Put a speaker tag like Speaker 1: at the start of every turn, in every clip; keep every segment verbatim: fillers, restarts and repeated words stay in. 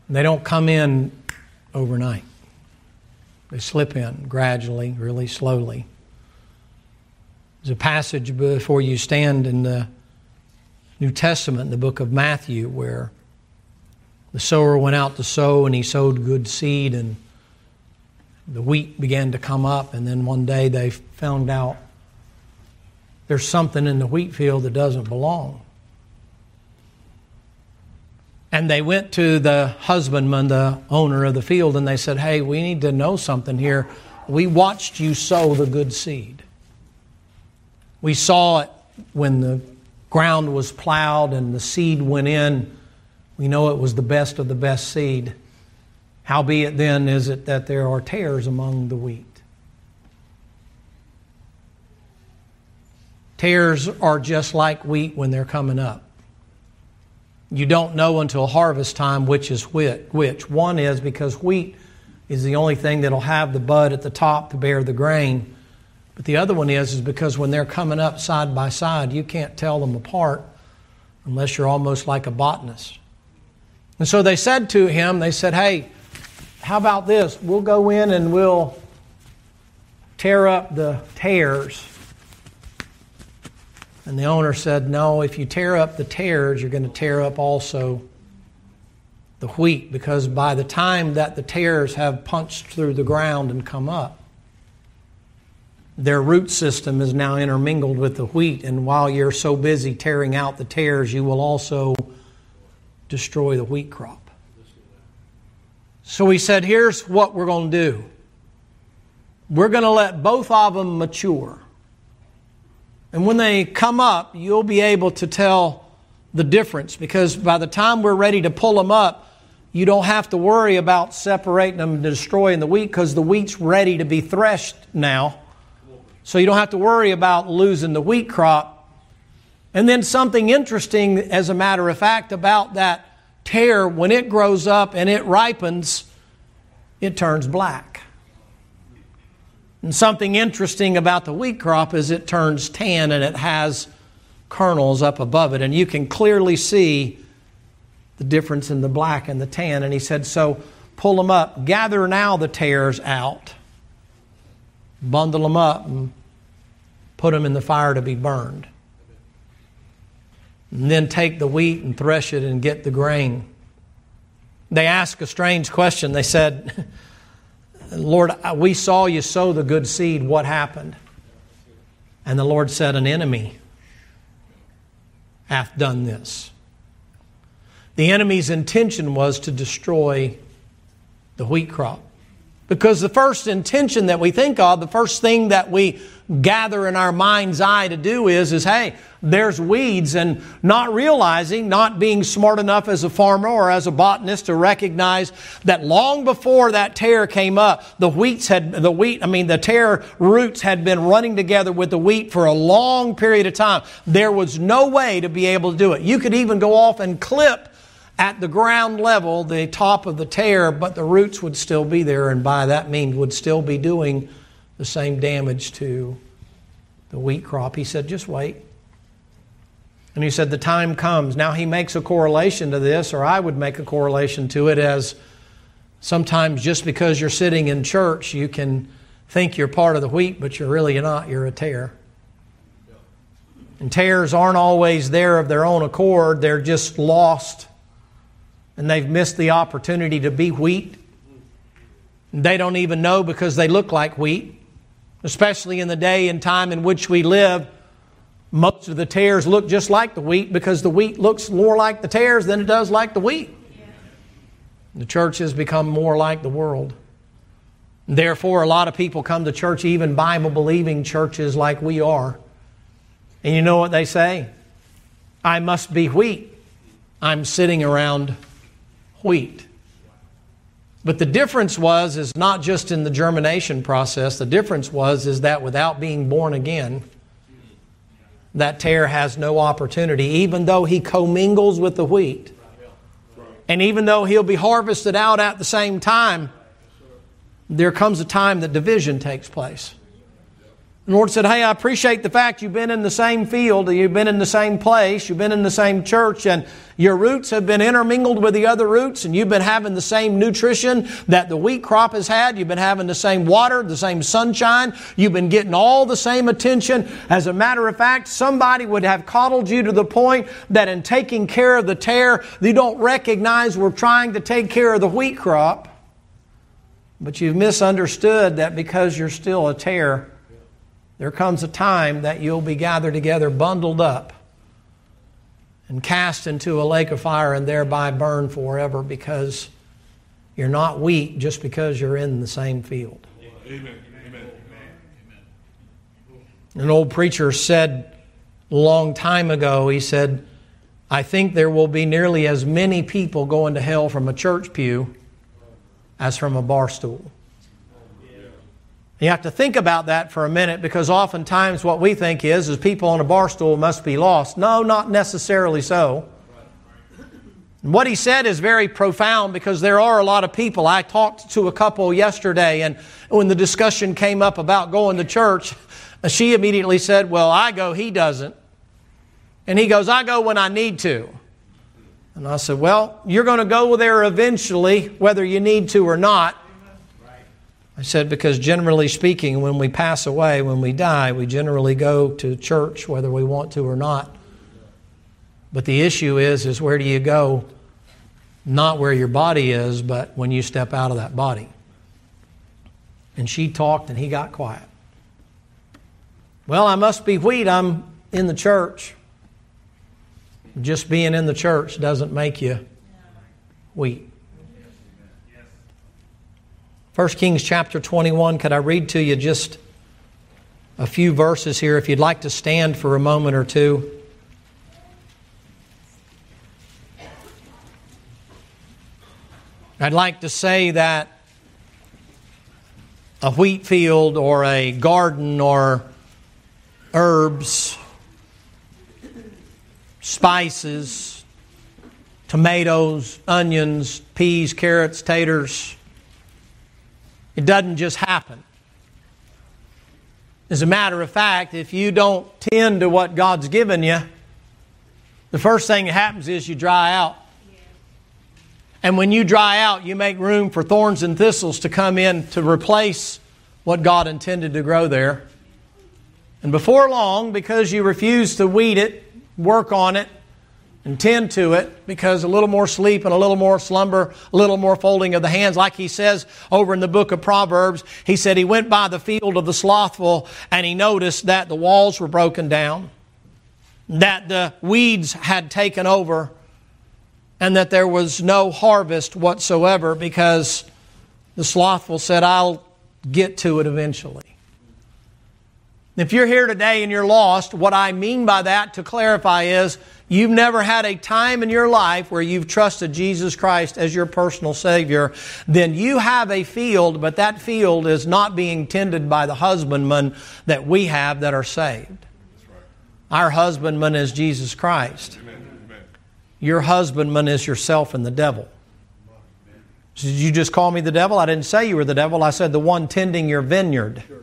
Speaker 1: They don't come in overnight. They slip in gradually, really slowly. There's a passage before you stand in the New Testament, in the book of Matthew, where the sower went out to sow and he sowed good seed and the wheat began to come up, and then one day they found out there's something in the wheat field that doesn't belong. And they went to the husbandman, the owner of the field, and they said, hey, we need to know something here. We watched you sow the good seed. We saw it when the ground was plowed and the seed went in. We know it was the best of the best seed. Howbeit then is it that there are tares among the wheat. Tares are just like wheat when they're coming up. You don't know until harvest time which is which. One is because wheat is the only thing that'll have the bud at the top to bear the grain. But the other one is, is because when they're coming up side by side, you can't tell them apart unless you're almost like a botanist. And so they said to him, they said, hey, how about this? We'll go in and we'll tear up the tares. And the owner said, no, if you tear up the tares, you're going to tear up also the wheat, because by the time that the tares have punched through the ground and come up, their root system is now intermingled with the wheat, and while you're so busy tearing out the tares, you will also destroy the wheat crop. So he said, here's what we're going to do. We're going to let both of them mature. And when they come up, you'll be able to tell the difference, because by the time we're ready to pull them up, you don't have to worry about separating them and destroying the wheat, because the wheat's ready to be threshed now. So you don't have to worry about losing the wheat crop. And then something interesting, as a matter of fact, about that tare, when it grows up and it ripens, it turns black. And something interesting about the wheat crop is it turns tan and it has kernels up above it. And you can clearly see the difference in the black and the tan. And he said, so pull them up. Gather now the tares out. Bundle them up and put them in the fire to be burned. And then take the wheat and thresh it and get the grain. They asked a strange question. They said, Lord, we saw you sow the good seed. What happened? And the Lord said, an enemy hath done this. The enemy's intention was to destroy the wheat crop. Because the first intention that we think of, the first thing that we gather in our mind's eye to do is, is hey, there's weeds, and not realizing, not being smart enough as a farmer or as a botanist to recognize that long before that tare came up, the wheats had, the wheat, I mean, the tare roots had been running together with the wheat for a long period of time. There was no way to be able to do it. You could even go off and clip at the ground level the top of the tare, but the roots would still be there, and by that means would still be doing the same damage to the wheat crop. He said, just wait. And he said, the time comes. Now he makes a correlation to this, or I would make a correlation to it, as sometimes just because you're sitting in church, you can think you're part of the wheat, but you're really not. You're a tare. And tares aren't always there of their own accord. They're just lost. And they've missed the opportunity to be wheat. They don't even know, because they look like wheat. Especially in the day and time in which we live, most of the tares look just like the wheat, because the wheat looks more like the tares than it does like the wheat. The church has become more like the world. Therefore, a lot of people come to church, even Bible-believing churches like we are. And you know what they say? I must be wheat. I'm sitting around wheat. But the difference was, is not just in the germination process. The difference was, is that without being born again, that tare has no opportunity, even though he commingles with the wheat. And even though he'll be harvested out at the same time, there comes a time that division takes place. The Lord said, hey, I appreciate the fact you've been in the same field, you've been in the same place, you've been in the same church, and your roots have been intermingled with the other roots, and you've been having the same nutrition that the wheat crop has had. You've been having the same water, the same sunshine. You've been getting all the same attention. As a matter of fact, somebody would have coddled you to the point that in taking care of the tare, you don't recognize we're trying to take care of the wheat crop. But you've misunderstood that because you're still a tare, there comes a time that you'll be gathered together, bundled up, and cast into a lake of fire and thereby burned forever, because you're not wheat just because you're in the same field.
Speaker 2: Amen. Amen.
Speaker 1: An old preacher said a long time ago, he said, I think there will be nearly as many people going to hell from a church pew as from a bar stool. You have to think about that for a minute, because oftentimes what we think is, is people on a bar stool must be lost. No, not necessarily so. And what he said is very profound, because there are a lot of people. I talked to a couple yesterday, and when the discussion came up about going to church, she immediately said, well, I go, he doesn't. And he goes, I go when I need to. And I said, well, you're going to go there eventually, whether you need to or not. I said, because generally speaking, when we pass away, when we die, we generally go to church whether we want to or not. But the issue is, is where do you go? Not where your body is, but when you step out of that body. And she talked and he got quiet. Well, I must be wheat. I'm in the church. Just being in the church doesn't make you wheat. First Kings chapter twenty-one, could I read to you just a few verses here, if you'd like to stand for a moment or two. I'd like to say that a wheat field or a garden or herbs, spices, tomatoes, onions, peas, carrots, taters, it doesn't just happen. As a matter of fact, if you don't tend to what God's given you, the first thing that happens is you dry out. And when you dry out, you make room for thorns and thistles to come in to replace what God intended to grow there. And before long, because you refuse to weed it, work on it, and tend to it, because a little more sleep and a little more slumber, a little more folding of the hands, like he says over in the book of Proverbs, he said he went by the field of the slothful and he noticed that the walls were broken down, that the weeds had taken over, and that there was no harvest whatsoever, because the slothful said, I'll get to it eventually. If you're here today and you're lost, what I mean by that, to clarify, is you've never had a time in your life where you've trusted Jesus Christ as your personal Savior, then you have a field, but that field is not being tended by the husbandmen that we have that are saved. Right. Our husbandman is Jesus Christ. Amen. Amen. Your husbandman is yourself and the devil. So did you just call me the devil? I didn't say you were the devil. I said the one tending your vineyard. Sure.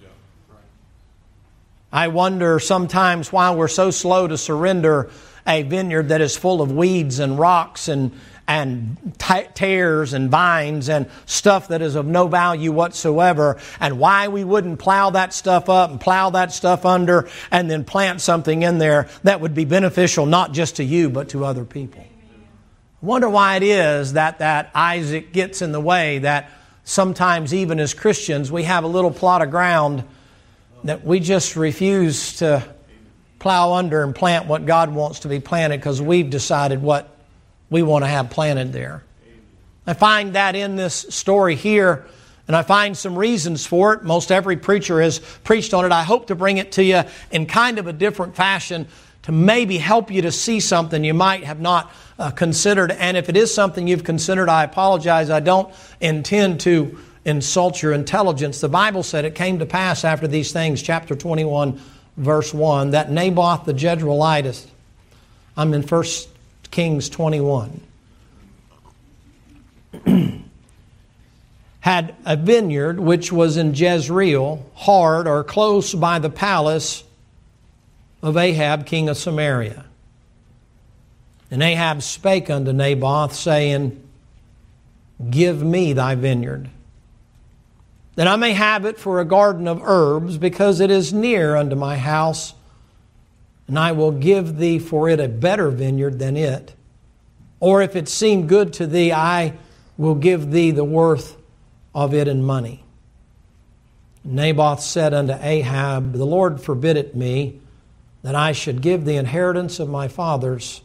Speaker 1: I wonder sometimes why we're so slow to surrender a vineyard that is full of weeds and rocks and and t- tares and vines and stuff that is of no value whatsoever, and why we wouldn't plow that stuff up and plow that stuff under and then plant something in there that would be beneficial not just to you but to other people. I wonder why it is that, that Isaac gets in the way, that sometimes even as Christians we have a little plot of ground that we just refuse to plow under and plant what God wants to be planted because we've decided what we want to have planted there. I find that in this story here, and I find some reasons for it. Most every preacher has preached on it. I hope to bring it to you in kind of a different fashion to maybe help you to see something you might have not uh, considered. And if it is something you've considered, I apologize. I don't intend to insult your intelligence. The Bible said it came to pass after these things, chapter twenty-one, verse one, that Naboth the Jezreelitess, I'm in First Kings twenty-one, had a vineyard which was in Jezreel, hard or close by the palace of Ahab, king of Samaria. And Ahab spake unto Naboth, saying, Give me thy vineyard, that I may have it for a garden of herbs, because it is near unto my house, and I will give thee for it a better vineyard than it. Or if it seem good to thee, I will give thee the worth of it in money. Naboth said unto Ahab, The Lord forbid it me, that I should give the inheritance of my fathers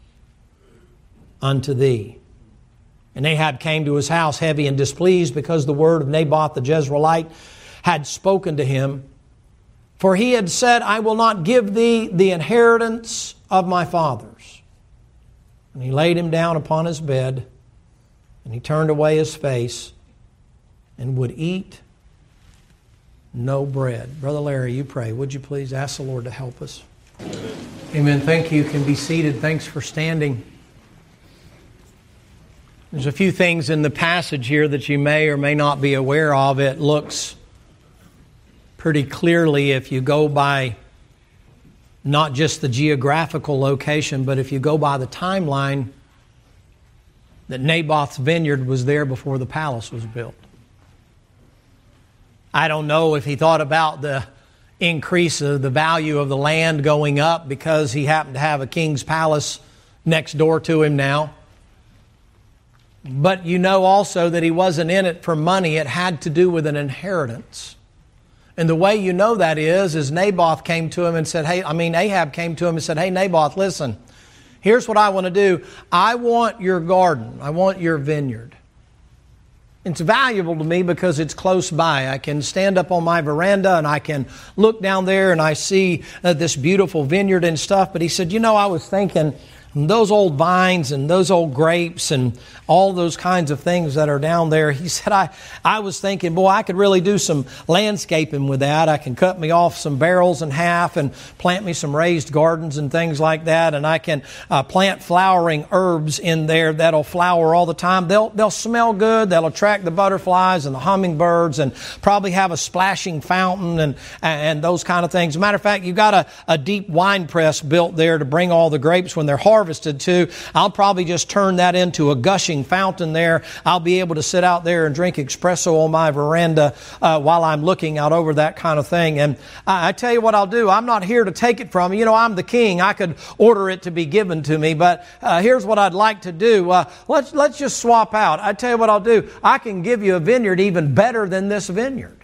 Speaker 1: unto thee. And Ahab came to his house heavy and displeased, because the word of Naboth the Jezreelite had spoken to him. For he had said, I will not give thee the inheritance of my fathers. And he laid him down upon his bed, and he turned away his face, and would eat no bread. Brother Larry, you pray. Would you please ask the Lord to help us? Amen. Thank you. You can be seated. Thanks for standing. There's a few things in the passage here that you may or may not be aware of. It looks pretty clearly, if you go by not just the geographical location, but if you go by the timeline, that Naboth's vineyard was there before the palace was built. I don't know if he thought about the increase of the value of the land going up because he happened to have a king's palace next door to him now. But you know also that he wasn't in it for money. It had to do with an inheritance. And the way you know that is, is Naboth came to him and said, hey, I mean, Ahab came to him and said, hey, Naboth, listen, here's what I want to do. I want your garden. I want your vineyard. It's valuable to me because it's close by. I can stand up on my veranda and I can look down there and I see uh, this beautiful vineyard and stuff. But he said, you know, I was thinking, those old vines and those old grapes and all those kinds of things that are down there. He said, I, I was thinking, boy, I could really do some landscaping with that. I can cut me off some barrels in half and plant me some raised gardens and things like that. And I can uh, plant flowering herbs in there that'll flower all the time. They'll, they'll smell good. They'll attract the butterflies and the hummingbirds, and probably have a splashing fountain and, and those kind of things. As a matter of fact, you've got a, a deep wine press built there to bring all the grapes when they're hard harvested too. I'll probably just turn that into a gushing fountain there. I'll be able to sit out there and drink espresso on my veranda uh, while I'm looking out over that kind of thing. And I, I tell you what I'll do. I'm not here to take it from you. You know, I'm the king. I could order it to be given to me. But uh, here's what I'd like to do. Uh, let's, let's just swap out. I tell you what I'll do. I can give you a vineyard even better than this vineyard.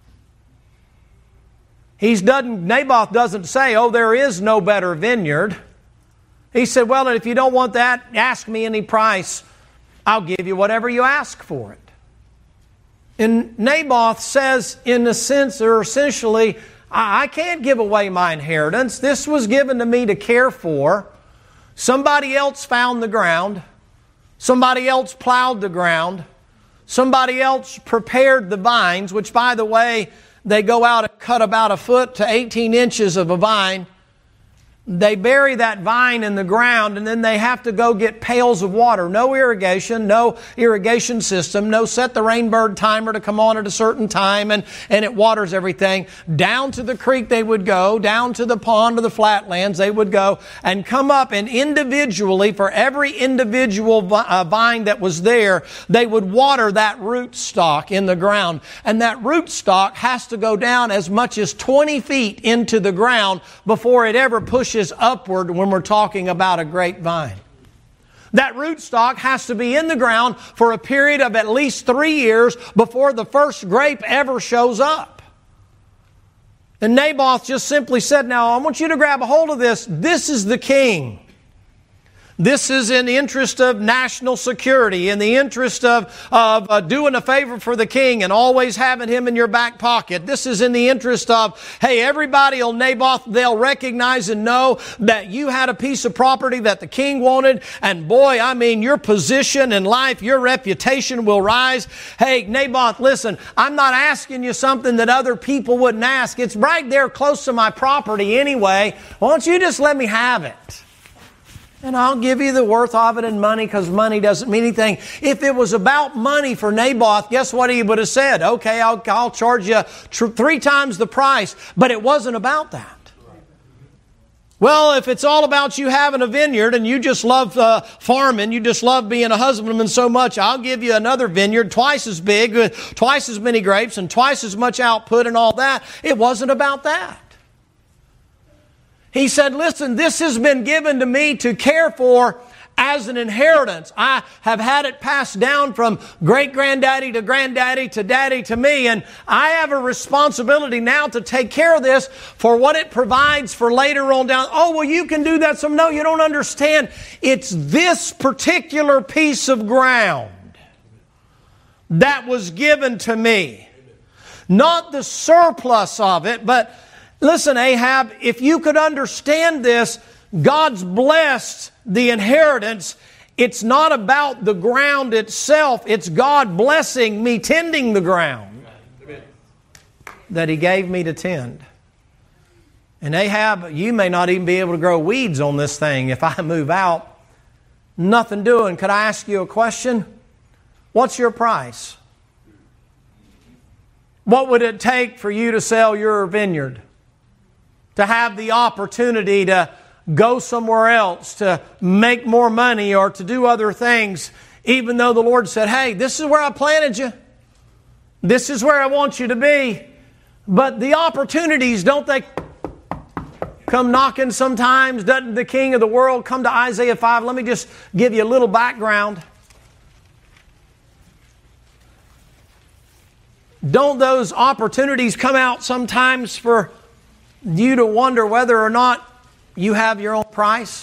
Speaker 1: He's doesn't, Naboth doesn't say, oh, there is no better vineyard. He said, well, if you don't want that, ask me any price. I'll give you whatever you ask for it. And Naboth says, in a sense, or essentially, I can't give away my inheritance. This was given to me to care for. Somebody else found the ground. Somebody else plowed the ground. Somebody else prepared the vines, which, by the way, they go out and cut about a foot to eighteen inches of a vine. They bury that vine in the ground, and then they have to go get pails of water. No irrigation, no irrigation system, no set the rainbird timer to come on at a certain time, and, and it waters everything. Down to the creek they would go, down to the pond or the flatlands they would go, and come up, and individually, for every individual vine that was there, they would water that root stock in the ground. And that root stock has to go down as much as twenty feet into the ground before it ever pushes upward when we're talking about a grapevine. That rootstock has to be in the ground for a period of at least three years before the first grape ever shows up. And Naboth just simply said, now I want you to grab a hold of this. This is the king. This is in the interest of national security, in the interest of, of uh, doing a favor for the king and always having him in your back pocket. This is in the interest of, hey, everybody on Naboth, they'll recognize and know that you had a piece of property that the king wanted. And boy, I mean, your position in life, your reputation will rise. Hey, Naboth, listen, I'm not asking you something that other people wouldn't ask. It's right there close to my property anyway. Why don't you just let me have it? And I'll give you the worth of it in money, because money doesn't mean anything. If it was about money for Naboth, guess what he would have said? Okay, I'll, I'll charge you tr- three times the price. But it wasn't about that. Well, if it's all about you having a vineyard and you just love uh, farming, you just love being a husbandman so much, I'll give you another vineyard twice as big, with twice as many grapes and twice as much output and all that. It wasn't about that. He said, listen, this has been given to me to care for as an inheritance. I have had it passed down from great-granddaddy to granddaddy to daddy to me, and I have a responsibility now to take care of this for what it provides for later on down. Oh, well, you can do that some. No, you don't understand. It's this particular piece of ground that was given to me. Not the surplus of it, but listen, Ahab, if you could understand this, God's blessed the inheritance. It's not about the ground itself. It's God blessing me tending the ground that He gave me to tend. And Ahab, you may not even be able to grow weeds on this thing if I move out. Nothing doing. Could I ask you a question? What's your price? What would it take for you to sell your vineyard? To have the opportunity to go somewhere else, to make more money or to do other things, even though the Lord said, hey, this is where I planted you. This is where I want you to be. But the opportunities, don't they come knocking sometimes? Doesn't the king of the world come to Isaiah five? Let me just give you a little background. Don't those opportunities come out sometimes for you to wonder whether or not you have your own price?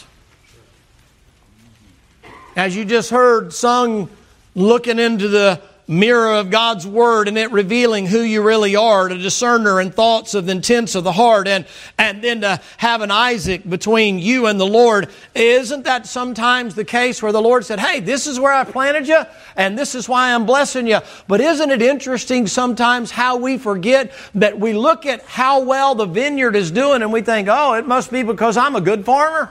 Speaker 1: As you just heard sung, looking into the mirror of God's Word and it revealing who you really are, to discerner and thoughts of the intents of the heart, and, and then to have an Isaac between you and the Lord. Isn't that sometimes the case where the Lord said, hey, this is where I planted you and this is why I'm blessing you? But isn't it interesting sometimes how we forget that we look at how well the vineyard is doing and we think, oh, it must be because I'm a good farmer?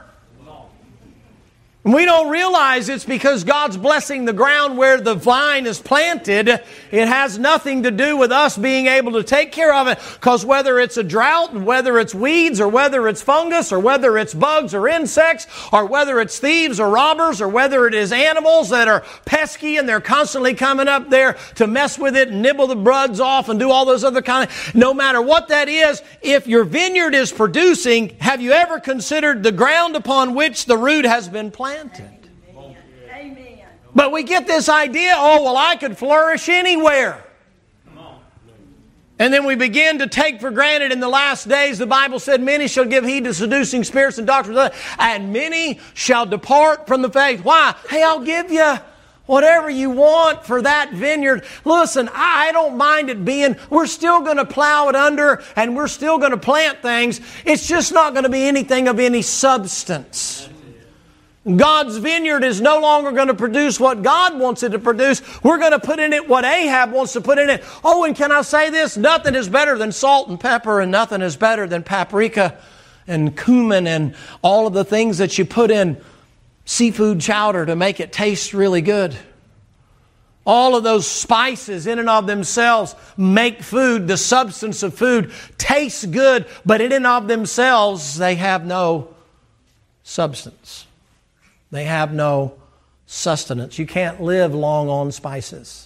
Speaker 1: We don't realize it's because God's blessing the ground where the vine is planted. It has nothing to do with us being able to take care of it. Because whether it's a drought, whether it's weeds, or whether it's fungus, or whether it's bugs or insects, or whether it's thieves or robbers, or whether it is animals that are pesky and they're constantly coming up there to mess with it and nibble the buds off and do all those other kind of... No matter what that is, if your vineyard is producing, have you ever considered the ground upon which the root has been planted? Amen. But we get this idea, oh, well, I could flourish anywhere. And then we begin to take for granted in the last days, the Bible said, many shall give heed to seducing spirits and doctrines, and many shall depart from the faith. Why? Hey, I'll give you whatever you want for that vineyard. Listen, I don't mind it being, we're still going to plow it under and we're still going to plant things. It's just not going to be anything of any substance. God's vineyard is no longer going to produce what God wants it to produce. We're going to put in it what Ahab wants to put in it. Oh, and can I say this? Nothing is better than salt and pepper, and nothing is better than paprika and cumin and all of the things that you put in seafood chowder to make it taste really good. All of those spices in and of themselves make food, the substance of food, taste good, but in and of themselves, they have no substance. They have no sustenance. You can't live long on spices.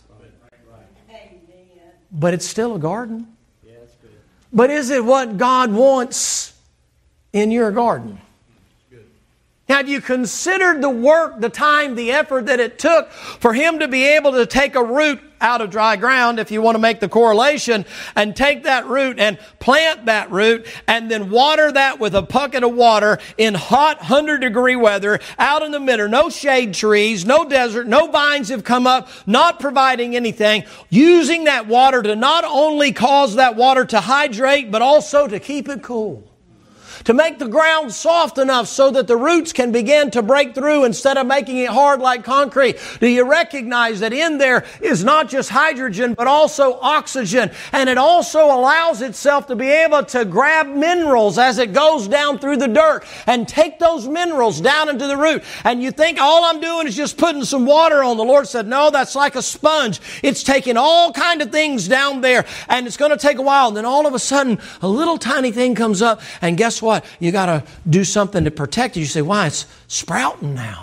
Speaker 1: But it's still a garden. But is it what God wants in your garden? Have you considered the work, the time, the effort that it took for Him to be able to take a root out of dry ground, if you want to make the correlation, and take that root and plant that root and then water that with a bucket of water in hot one hundred degree weather out in the middle, no shade trees, no desert, no vines have come up, not providing anything, using that water to not only cause that water to hydrate but also to keep it cool. to make the ground soft enough so that the roots can begin to break through instead of making it hard like concrete. Do you recognize that in there is not just hydrogen, but also oxygen? And it also allows itself to be able to grab minerals as it goes down through the dirt and take those minerals down into the root. And you think all I'm doing is just putting some water on. The Lord said, no, that's like a sponge. It's taking all kind of things down there, and it's going to take a while. And then all of a sudden, a little tiny thing comes up, and guess what? You got to do something to protect it. You say, why? It's sprouting now.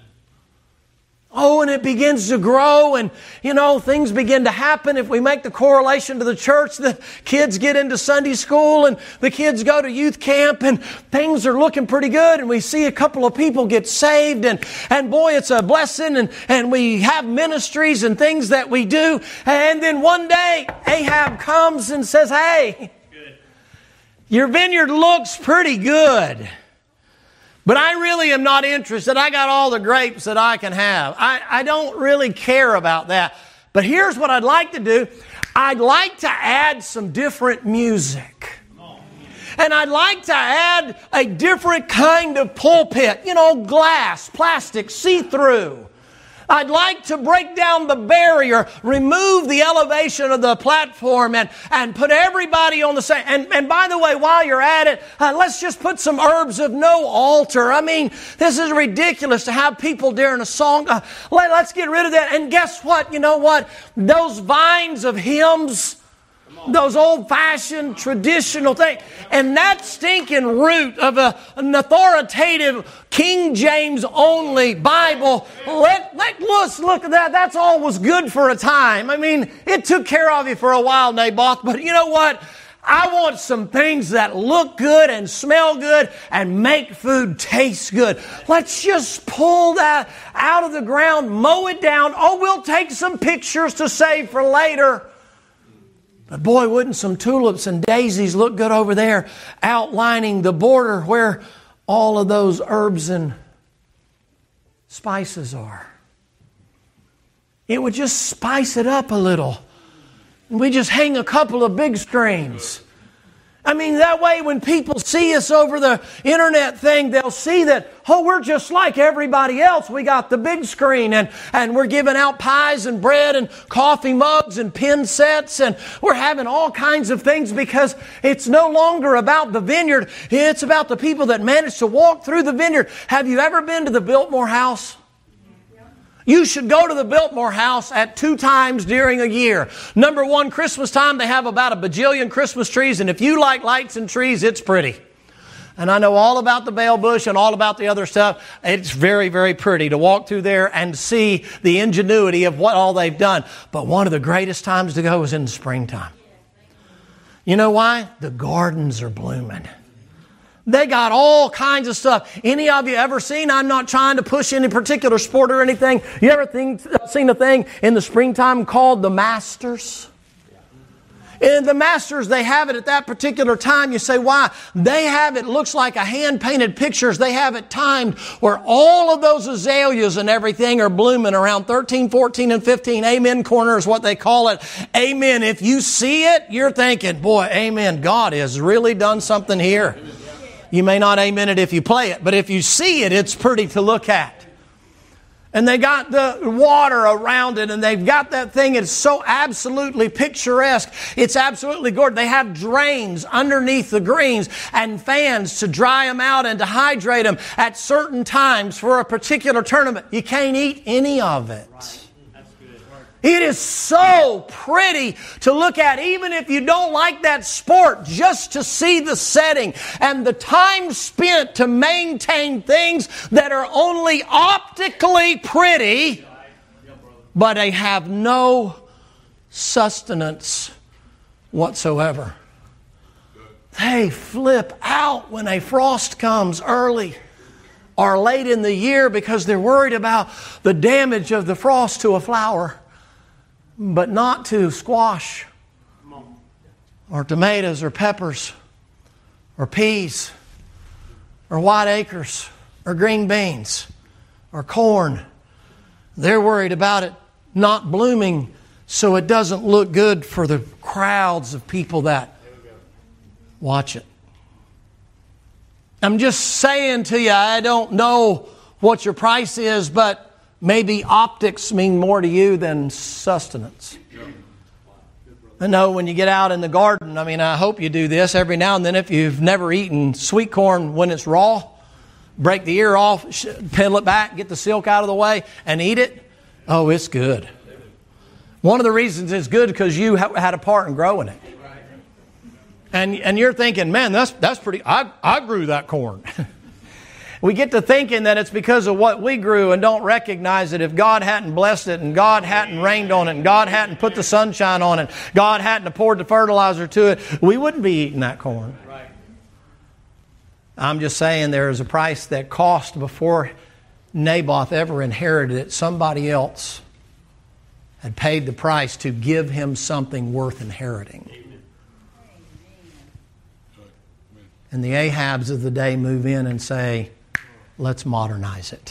Speaker 1: Oh, and it begins to grow, and, you know, things begin to happen. If we make the correlation to the church, the kids get into Sunday school, and the kids go to youth camp, and things are looking pretty good, and we see a couple of people get saved, and, and boy, it's a blessing, and, and we have ministries and things that we do. And then one day, Ahab comes and says, hey, your vineyard looks pretty good, but I really am not interested. I got all the grapes that I can have. I, I don't really care about that. But here's what I'd like to do. I'd like to add some different music. And I'd like to add a different kind of pulpit. You know, glass, plastic, see-through. I'd like to break down the barrier, remove the elevation of the platform, and, and put everybody on the same. And, and by the way, while you're at it, uh, let's just put some herbs of no altar. I mean, this is ridiculous to have people during a song. Uh, let, let's get rid of that. And guess what? You know what? Those vines of hymns, those old-fashioned, traditional things, and that stinking root of a, an authoritative King James only Bible, let, let, let's look at that. That's all was good for a time. I mean, it took care of you for a while, Naboth, but you know what? I want some things that look good and smell good and make food taste good. Let's just pull that out of the ground, mow it down. Oh, we'll take some pictures to save for later. But boy, wouldn't some tulips and daisies look good over there, outlining the border where all of those herbs and spices are. It would just spice it up a little. And we just hang a couple of big screens. I mean, that way when people see us over the internet thing, they'll see that, oh, we're just like everybody else. We got the big screen, and, and we're giving out pies and bread and coffee mugs and pin sets, and we're having all kinds of things because it's no longer about the vineyard. It's about the people that manage to walk through the vineyard. Have you ever been to the Biltmore House? You should go to the Biltmore House at two times during a year. Number one, Christmas time, they have about a bajillion Christmas trees, and if you like lights and trees, it's pretty. And I know all about the Bale Bush and all about the other stuff. It's very, very pretty to walk through there and see the ingenuity of what all they've done. But one of the greatest times to go is in the springtime. You know why? The gardens are blooming. They got all kinds of stuff. Any of you ever seen, I'm not trying to push any particular sport or anything. You ever think, seen a thing in the springtime called the Masters? In the Masters, they have it at that particular time. You say, why? They have it, looks like a hand-painted pictures. They have it timed where all of those azaleas and everything are blooming around thirteen, fourteen, and fifteen. Amen corner is what they call it. Amen. If you see it, you're thinking, boy, amen, God has really done something here. You may not amen it if you play it, but if you see it, it's pretty to look at. And they got the water around it, and they've got that thing. It's so absolutely picturesque. It's absolutely gorgeous. They have drains underneath the greens and fans to dry them out and to hydrate them at certain times for a particular tournament. You can't eat any of it. It is so pretty to look at, even if you don't like that sport, just to see the setting and the time spent to maintain things that are only optically pretty, but they have no sustenance whatsoever. They flip out when a frost comes early or late in the year because they're worried about the damage of the frost to a flower. But not to squash or tomatoes or peppers or peas or white acres or green beans or corn. They're worried about it not blooming so it doesn't look good for the crowds of people that watch it. I'm just saying to you, I don't know what your price is, but maybe optics mean more to you than sustenance. I know when you get out in the garden, I mean, I hope you do this every now and then. If you've never eaten sweet corn when it's raw, break the ear off, peel it back, get the silk out of the way, and eat it. Oh, it's good. One of the reasons it's good because you had a part in growing it. And and you're thinking, man, that's that's pretty, I, I grew that corn. We get to thinking that it's because of what we grew and don't recognize that if God hadn't blessed it and God hadn't rained on it and God hadn't put the sunshine on it, God hadn't poured the fertilizer to it, we wouldn't be eating that corn. Right. I'm just saying there is a price that cost before Naboth ever inherited it. Somebody else had paid the price to give him something worth inheriting. And the Ahabs of the day move in and say, let's modernize it.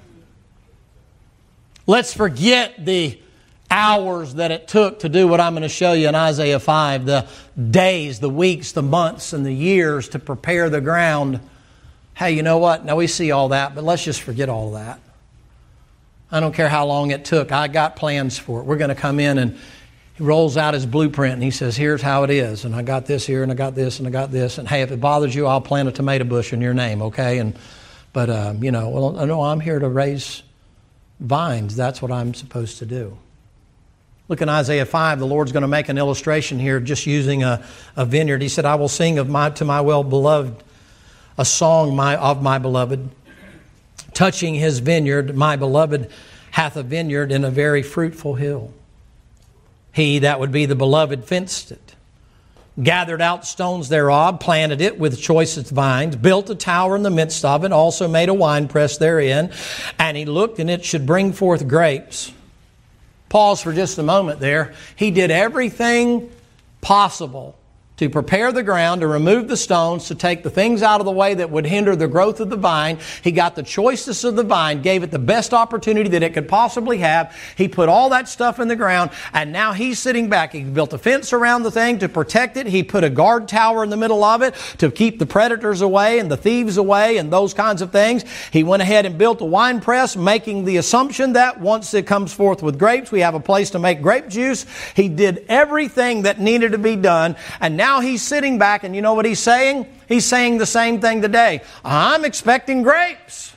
Speaker 1: Let's forget the hours that it took to do what I'm going to show you in Isaiah five, the days, the weeks, the months, and the years to prepare the ground. Hey, you know what? Now we see all that, but let's just forget all that. I don't care how long it took. I got plans for it. We're going to come in, and he rolls out his blueprint and he says, here's how it is. And I got this here and I got this and I got this. And hey, if it bothers you, I'll plant a tomato bush in your name, okay? And But, um, you know, well, no, I'm here to raise vines. That's what I'm supposed to do. Look in Isaiah five. The Lord's going to make an illustration here just using a, a vineyard. He said, I will sing of my to my well-beloved a song my, of my beloved. Touching his vineyard, my beloved hath a vineyard in a very fruitful hill. He, that would be the beloved, fenced it, gathered out stones thereof, planted it with choicest vines, built a tower in the midst of it, also made a winepress therein, and he looked, and it should bring forth grapes. Pause for just a moment there. He did everything possible to prepare the ground, to remove the stones, to take the things out of the way that would hinder the growth of the vine. He got the choicest of the vine, gave it the best opportunity that it could possibly have. He put all that stuff in the ground, and now he's sitting back. He built a fence around the thing to protect it. He put a guard tower in the middle of it to keep the predators away and the thieves away and those kinds of things. He went ahead and built a wine press, making the assumption that once it comes forth with grapes, we have a place to make grape juice. He did everything that needed to be done, and now Now he's sitting back, and you know what he's saying? He's saying the same thing today. I'm expecting grapes.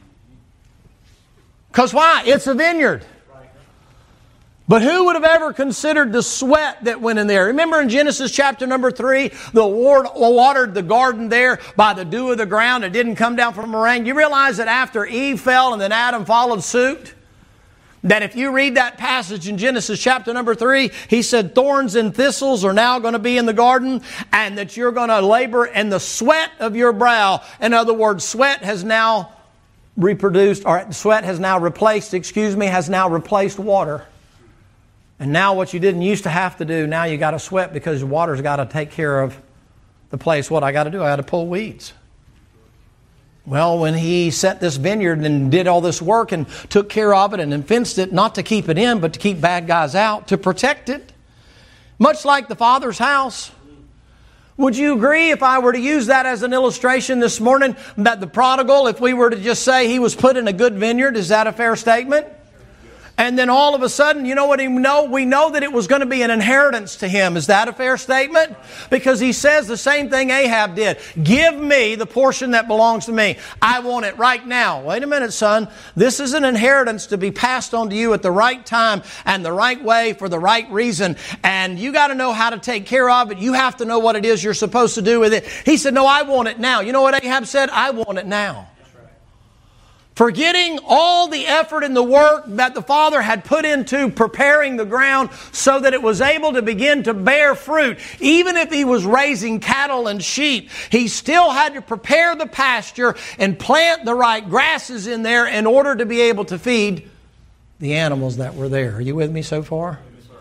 Speaker 1: Because why? It's a vineyard. But who would have ever considered the sweat that went in there? Remember in Genesis chapter number three, the Lord watered the garden there by the dew of the ground. It didn't come down from a rain. You realize that after Eve fell and then Adam followed suit, that if you read that passage in Genesis chapter number three, he said thorns and thistles are now going to be in the garden, and that you're going to labor in the sweat of your brow. In other words, sweat has now reproduced, or sweat has now replaced, excuse me, has now replaced water. And now what you didn't used to have to do, now you got to sweat because water's got to take care of the place. What I got to do? I got to pull weeds. Well, when he set this vineyard and did all this work and took care of it and fenced it, not to keep it in, but to keep bad guys out, to protect it, much like the Father's house. Would you agree if I were to use that as an illustration this morning, that the prodigal, if we were to just say he was put in a good vineyard, is that a fair statement? And then all of a sudden, you know what we know? We know that it was going to be an inheritance to him. Is that a fair statement? Because he says the same thing Ahab did. Give me the portion that belongs to me. I want it right now. Wait a minute, son. This is an inheritance to be passed on to you at the right time and the right way for the right reason. And you got to know how to take care of it. You have to know what it is you're supposed to do with it. He said, no, I want it now. You know what Ahab said? I want it now. Forgetting all the effort and the work that the father had put into preparing the ground so that it was able to begin to bear fruit. Even if he was raising cattle and sheep, he still had to prepare the pasture and plant the right grasses in there in order to be able to feed the animals that were there. Are you with me so far?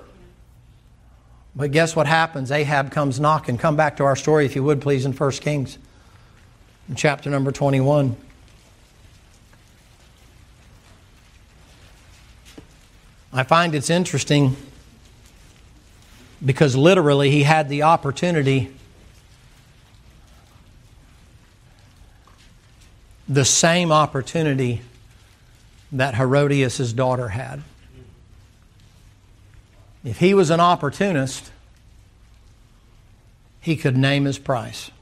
Speaker 1: But guess what happens? Ahab comes knocking. Come back to our story, if you would, please, in First Kings, in chapter number twenty-one. I find it's interesting because literally he had the opportunity the same opportunity that Herodias' daughter had. If he was an opportunist, he could name his price.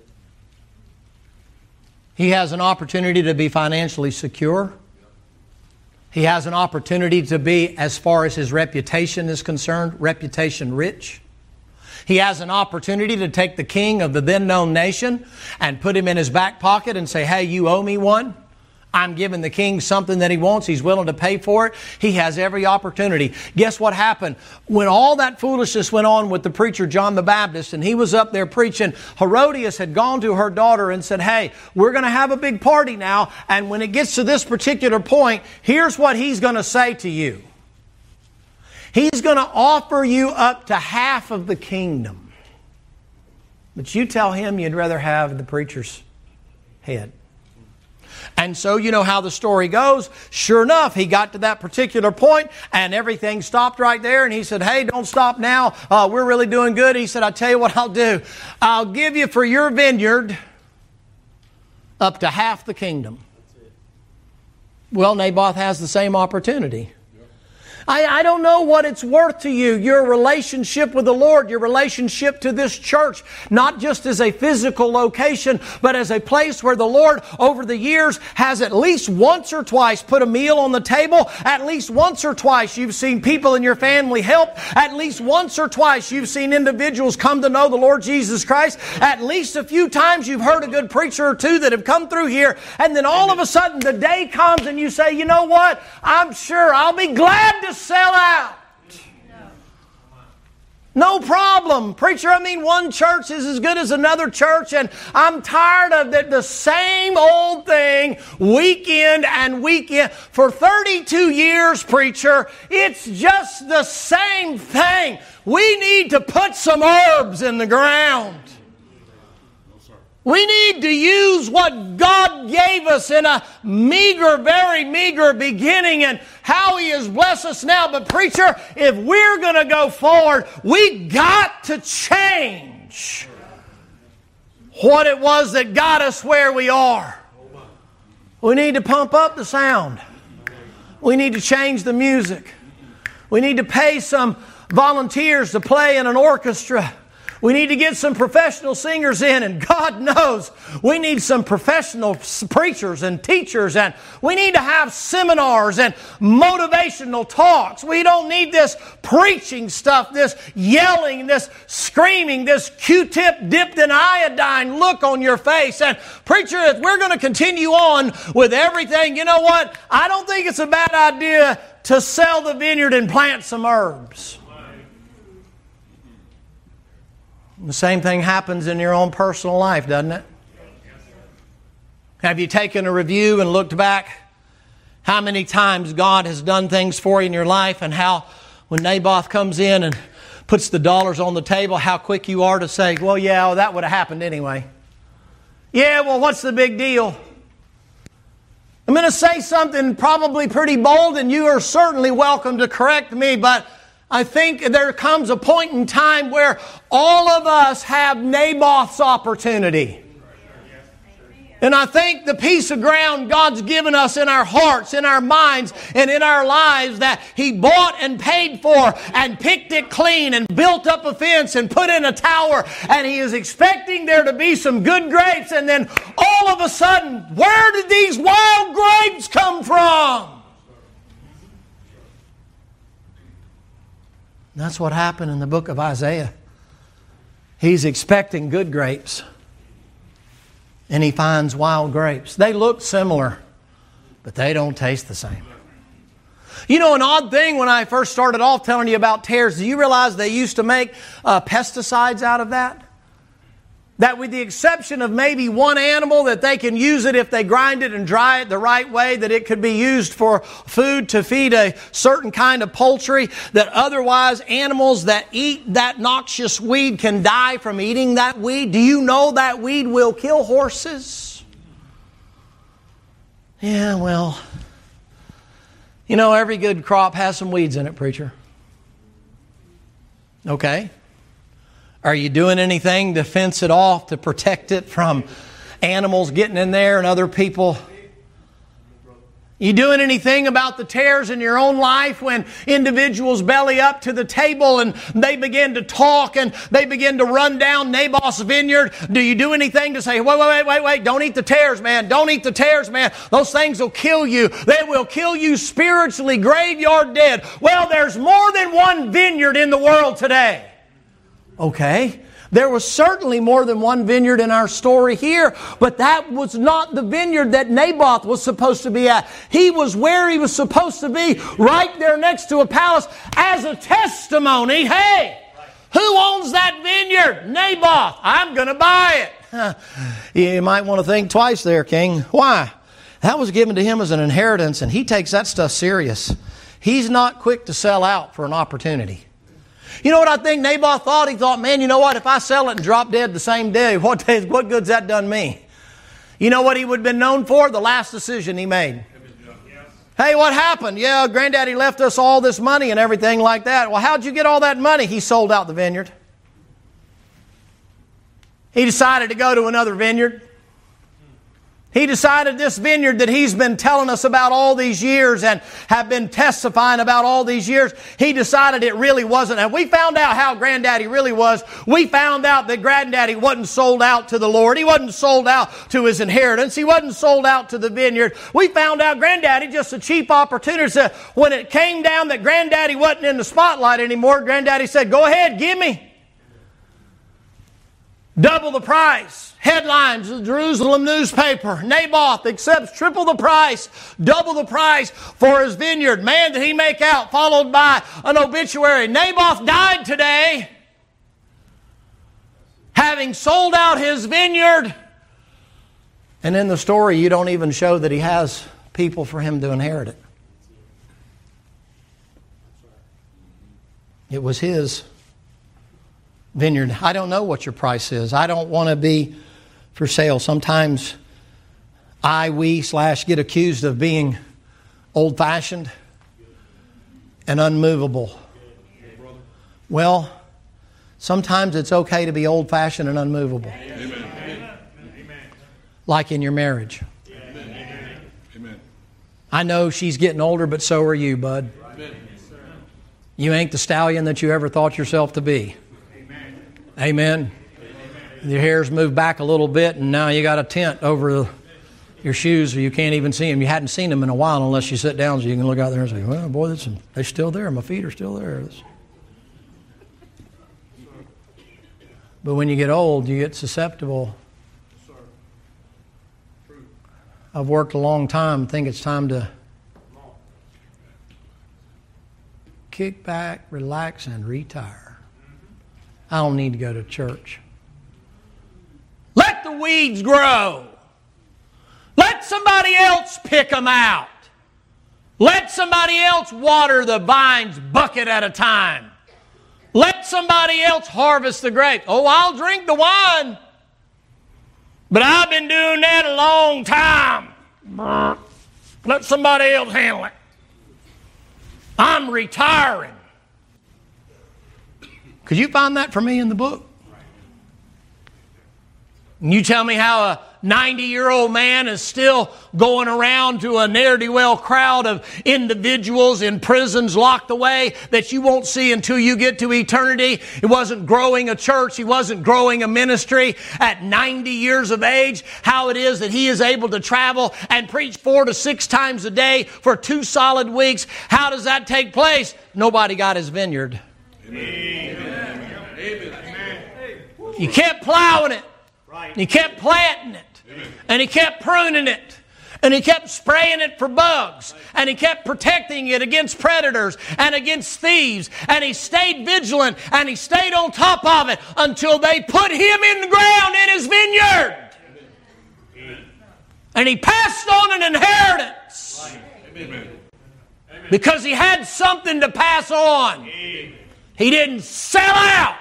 Speaker 1: He has an opportunity to be financially secure. He has an opportunity to be, as far as his reputation is concerned, reputation rich. He has an opportunity to take the king of the then known nation and put him in his back pocket and say, hey, you owe me one. I'm giving the king something that he wants. He's willing to pay for it. He has every opportunity. Guess what happened? When all that foolishness went on with the preacher John the Baptist and he was up there preaching, Herodias had gone to her daughter and said, hey, we're going to have a big party now. And when it gets to this particular point, here's what he's going to say to you. He's going to offer you up to half of the kingdom. But you tell him you'd rather have the preacher's head. And so you know how the story goes. Sure enough, he got to that particular point and everything stopped right there. And he said, hey, don't stop now. Uh, we're really doing good. He said, I'll tell you what I'll do. I'll give you for your vineyard up to half the kingdom. Well, Naboth has the same opportunity. I, I don't know what it's worth to you, your relationship with the Lord, your relationship to this church, not just as a physical location, but as a place where the Lord over the years has at least once or twice put a meal on the table. At least once or twice you've seen people in your family help. At least once or twice you've seen individuals come to know the Lord Jesus Christ. At least a few times you've heard a good preacher or two that have come through here. And then all of a sudden the day comes and you say, you know what? I'm sure I'll be glad to sell out. No problem. Preacher, I mean, one church is as good as another church, and I'm tired of the, the same old thing week in and week in. For thirty-two years, preacher, it's just the same thing. We need to put some herbs in the ground. We need to use what God gave us in a meager, very meager beginning and how He has blessed us now. But preacher, if we're going to go forward, we got to change what it was that got us where we are. We need to pump up the sound. We need to change the music. We need to pay some volunteers to play in an orchestra. We need to get some professional singers in, and God knows we need some professional preachers and teachers, and we need to have seminars and motivational talks. We don't need this preaching stuff, this yelling, this screaming, this Q-tip dipped in iodine look on your face. And preacher, if we're going to continue on with everything, you know what? I don't think it's a bad idea to sell the vineyard and plant some herbs. The same thing happens in your own personal life, doesn't it? Have you taken a review and looked back how many times God has done things for you in your life, and how when Naboth comes in and puts the dollars on the table, how quick you are to say, well, yeah, well, that would have happened anyway. Yeah, well, what's the big deal? I'm going to say something probably pretty bold, and you are certainly welcome to correct me, but I think there comes a point in time where all of us have Naboth's opportunity. And I think the piece of ground God's given us in our hearts, in our minds, and in our lives that He bought and paid for and picked it clean and built up a fence and put in a tower, and He is expecting there to be some good grapes, and then all of a sudden, where did these wild grapes come from? That's what happened in the book of Isaiah. He's expecting good grapes, and he finds wild grapes. They look similar, but they don't taste the same. You know, an odd thing when I first started off telling you about tares, do you realize they used to make uh, pesticides out of that? That with the exception of maybe one animal, that they can use it if they grind it and dry it the right way, that it could be used for food to feed a certain kind of poultry, that otherwise animals that eat that noxious weed can die from eating that weed. Do you know that weed will kill horses? Yeah, well, you know, every good crop has some weeds in it, preacher. Okay. Are you doing anything to fence it off, to protect it from animals getting in there and other people. You doing anything about the tares in your own life when individuals belly up to the table and they begin to talk and they begin to run down Naboth's vineyard? Do you do anything to say, wait, wait, wait, wait, wait, don't eat the tares, man. Don't eat the tares, man. Those things will kill you. They will kill you spiritually, graveyard dead. Well, there's more than one vineyard in the world today. Okay. There was certainly more than one vineyard in our story here, but that was not the vineyard that Naboth was supposed to be at. He was where he was supposed to be, right there next to a palace, as a testimony. Hey, who owns that vineyard? Naboth. I'm going to buy it. You might want to think twice there, King. Why? That was given to him as an inheritance, and he takes that stuff serious. He's not quick to sell out for an opportunity. You know what I think Naboth thought? He thought, man, you know what? If I sell it and drop dead the same day, what, what good's that done me? You know what he would have been known for? The last decision he made. Hey, what happened? Yeah, Granddaddy left us all this money and everything like that. Well, how'd you get all that money? He sold out the vineyard. He decided to go to another vineyard. He decided this vineyard that he's been telling us about all these years and have been testifying about all these years, he decided it really wasn't. And we found out how Granddaddy really was. We found out that Granddaddy wasn't sold out to the Lord. He wasn't sold out to his inheritance. He wasn't sold out to the vineyard. We found out Granddaddy just a cheap opportunity. So when it came down that Granddaddy wasn't in the spotlight anymore, Granddaddy said, go ahead, give me. Double the price. Headlines, the Jerusalem newspaper. Naboth accepts triple the price, double the price for his vineyard. Man, did he make out, followed by an obituary. Naboth died today, having sold out his vineyard. And in the story, you don't even show that he has people for him to inherit it. It was his vineyard. I don't know what your price is. I don't want to be for sale. Sometimes I, we, slash get accused of being old-fashioned and unmovable. Well, sometimes it's okay to be old-fashioned and unmovable. Amen. Like in your marriage. Amen. I know she's getting older, but so are you, bud. Amen. You ain't the stallion that you ever thought yourself to be. Amen. Amen. Your hair's moved back a little bit, and now you got a tent over your shoes, so you can't even see them. You hadn't seen them in a while unless you sit down, so you can look out there and say, well, boy, they're still there. My feet are still there. But when you get old, you get susceptible. I've worked a long time. I think it's time to kick back, relax, and retire. I don't need to go to church. Let the weeds grow. Let somebody else pick them out. Let somebody else water the vines bucket at a time. Let somebody else harvest the grapes. Oh, I'll drink the wine. But I've been doing that a long time. Let somebody else handle it. I'm retiring. Could you find that for me in the book? And you tell me how a ninety-year-old man is still going around to a ne'er-do-well crowd of individuals in prisons locked away that you won't see until you get to eternity. He wasn't growing a church. He wasn't growing a ministry at ninety years of age. How it is that he is able to travel and preach four to six times a day for two solid weeks. How does that take place? Nobody got his vineyard. Amen. Amen. He kept plowing it. He kept planting it. Amen. And he kept pruning it. And he kept spraying it for bugs. And he kept protecting it against predators and against thieves. And he stayed vigilant and he stayed on top of it until they put him in the ground in his vineyard. Amen. And he passed on an inheritance. Amen. Because he had something to pass on. Amen. He didn't sell out.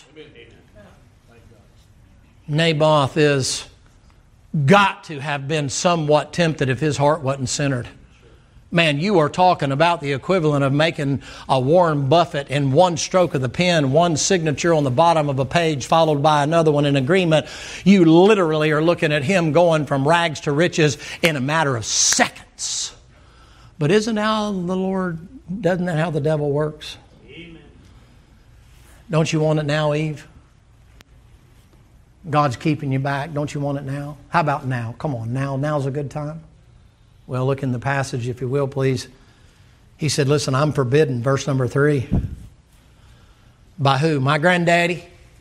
Speaker 1: Naboth is got to have been somewhat tempted if his heart wasn't centered. Man, you are talking about the equivalent of making a Warren Buffett in one stroke of the pen, one signature on the bottom of a page followed by another one in agreement. You literally are looking at him going from rags to riches in a matter of seconds. But isn't how the Lord, doesn't that how the devil works? Amen. Don't you want it now, Eve? God's keeping you back. Don't you want it now? How about now? Come on, now. Now's a good time. Well, look in the passage, if you will, please. He said, listen, I'm forbidden, verse number three. By who? My granddaddy?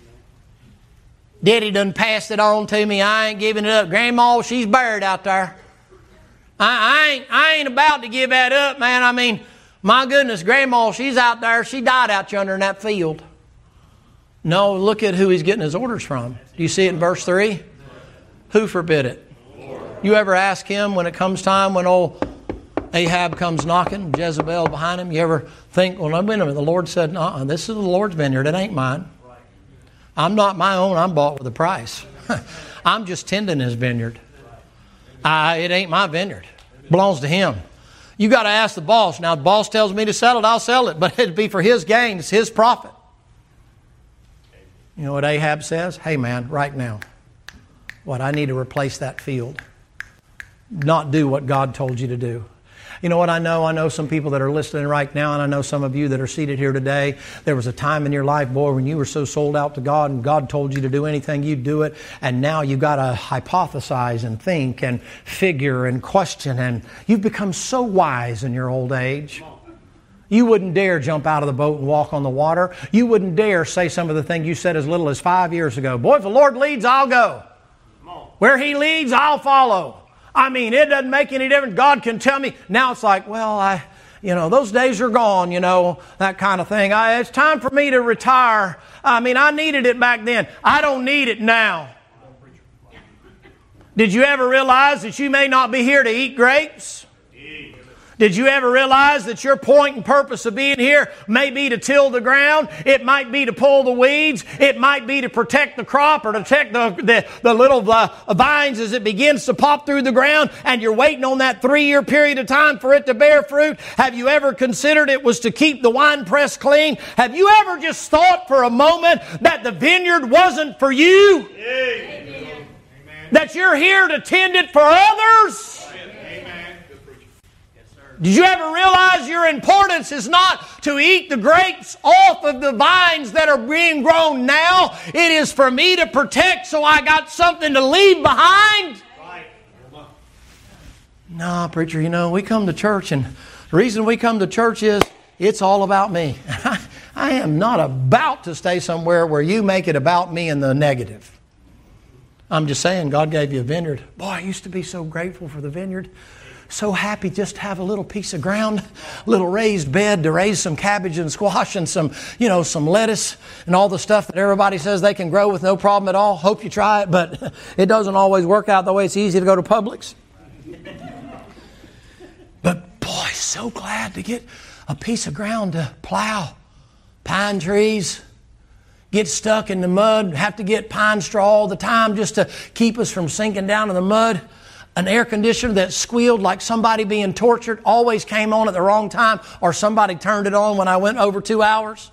Speaker 1: Daddy done passed it on to me. I ain't giving it up. Grandma, she's buried out there. I, I, ain't, I ain't about to give that up, man. I mean, my goodness, Grandma, she's out there. She died out yonder in that field. No, look at who he's getting his orders from. Do you see it in verse three? Who forbid it? You ever ask him when it comes time when old Ahab comes knocking, Jezebel behind him, you ever think, well, no, wait a minute, the Lord said, no, this is the Lord's vineyard, it ain't mine. I'm not my own, I'm bought with a price. I'm just tending his vineyard. I, it ain't my vineyard. It belongs to him. You got to ask the boss. Now, the boss tells me to sell it, I'll sell it, but it'd be for his gain, it's his profit. You know what Ahab says? Hey, man, right now, what, I need to replace that field. Not do what God told you to do. You know what I know? I know some people that are listening right now, and I know some of you that are seated here today. There was a time in your life, boy, when you were so sold out to God and God told you to do anything, you'd do it. And now you've got to hypothesize and think and figure and question. And you've become so wise in your old age. You wouldn't dare jump out of the boat and walk on the water. You wouldn't dare say some of the things you said as little as five years ago. Boy, if the Lord leads, I'll go. Where He leads, I'll follow. I mean, it doesn't make any difference. God can tell me. Now it's like, well, I, you know, those days are gone, you know, that kind of thing. I, it's time for me to retire. I mean, I needed it back then. I don't need it now. Did you ever realize that you may not be here to eat grapes? Did you ever realize that your point and purpose of being here may be to till the ground? It might be to pull the weeds. It might be to protect the crop or to protect the, the, the little uh, vines as it begins to pop through the ground, and you're waiting on that three-year period of time for it to bear fruit. Have you ever considered it was to keep the wine press clean? Have you ever just thought for a moment that the vineyard wasn't for you? Amen. That you're here to tend it for others? Did you ever realize your importance is not to eat the grapes off of the vines that are being grown now? It is for me to protect so I got something to leave behind. Right. No, preacher, you know, we come to church, and the reason we come to church is it's all about me. I am not about to stay somewhere where you make it about me in the negative. I'm just saying, God gave you a vineyard. Boy, I used to be so grateful for the vineyard. So happy just to have a little piece of ground, a little raised bed to raise some cabbage and squash and some, you know, some lettuce and all the stuff that everybody says they can grow with no problem at all. Hope you try it, but it doesn't always work out the way it's easy to go to Publix. But boy, so glad to get a piece of ground to plow. Pine trees, get stuck in the mud, have to get pine straw all the time just to keep us from sinking down in the mud. An air conditioner that squealed like somebody being tortured, always came on at the wrong time, or somebody turned it on when I went over two hours.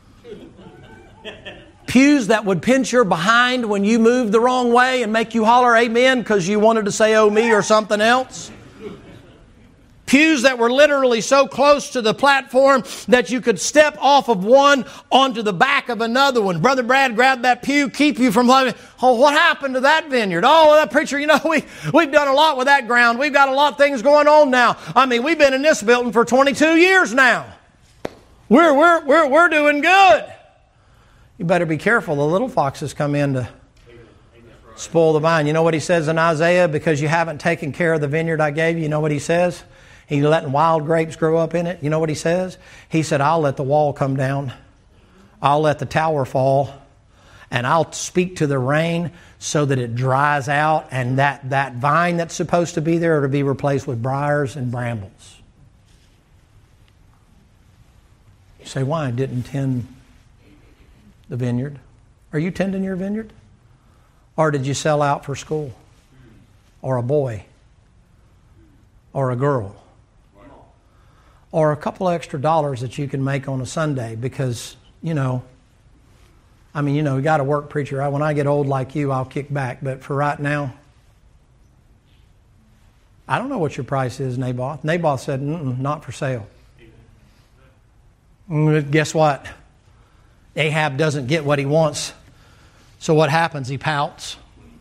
Speaker 1: Pews that would pinch your behind when you moved the wrong way and make you holler amen because you wanted to say oh me or something else. Pews that were literally so close to the platform that you could step off of one onto the back of another one. Brother Brad grabbed that pew, keep you from loving. Oh, what happened to that vineyard? Oh, that preacher, you know, we, we've done a lot with that ground. We've got a lot of things going on now. I mean, we've been in this building for twenty-two years now. We're, we're, we're, we're doing good. You better be careful. The little foxes come in to spoil the vine. You know what he says in Isaiah? Because you haven't taken care of the vineyard I gave you. You know what he says? He's letting wild grapes grow up in it. You know what he says? He said, I'll let the wall come down. I'll let the tower fall. And I'll speak to the rain so that it dries out. And that, that vine that's supposed to be there will be replaced with briars and brambles. You say, why? I didn't tend the vineyard. Are you tending your vineyard? Or did you sell out for school? Or a boy? Or a girl? or a couple of extra dollars that you can make on a Sunday because, you know, I mean, you know, you got to work, preacher. When I get old like you, I'll kick back. But for right now, I don't know what your price is, Naboth. Naboth said, Mm-mm, not for sale. Guess what? Ahab doesn't get what he wants. So what happens? He pouts.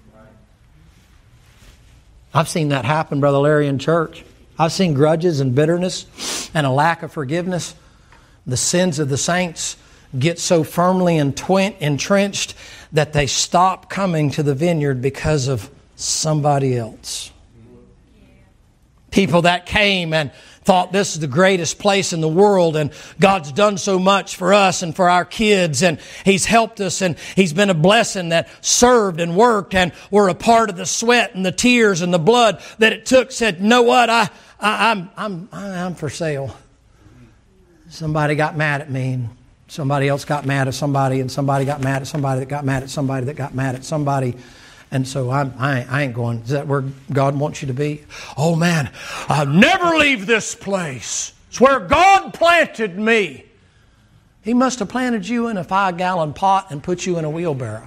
Speaker 1: I've seen that happen, Brother Larry, in church. I've seen grudges and bitterness and a lack of forgiveness. The sins of the saints get so firmly entrenched that they stop coming to the vineyard because of somebody else. People that came and thought this is the greatest place in the world and God's done so much for us and for our kids and He's helped us and He's been a blessing that served and worked and were a part of the sweat and the tears and the blood that it took, said, you know what, I, I, I'm, I'm, I'm for sale. Somebody got mad at me and somebody else got mad at somebody and somebody got mad at somebody that got mad at somebody that got mad at somebody. And so I'm, I, I ain't going. Is that where God wants you to be? Oh man, I'll never leave this place. It's where God planted me. He must have planted you in a five-gallon pot and put you in a wheelbarrow.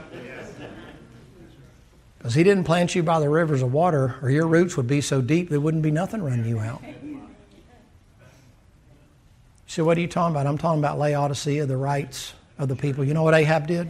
Speaker 1: Because He didn't plant you by the rivers of water, or your roots would be so deep there wouldn't be nothing running you out. So what are you talking about? I'm talking about Laodicea, the rights of the people. You know what Ahab did?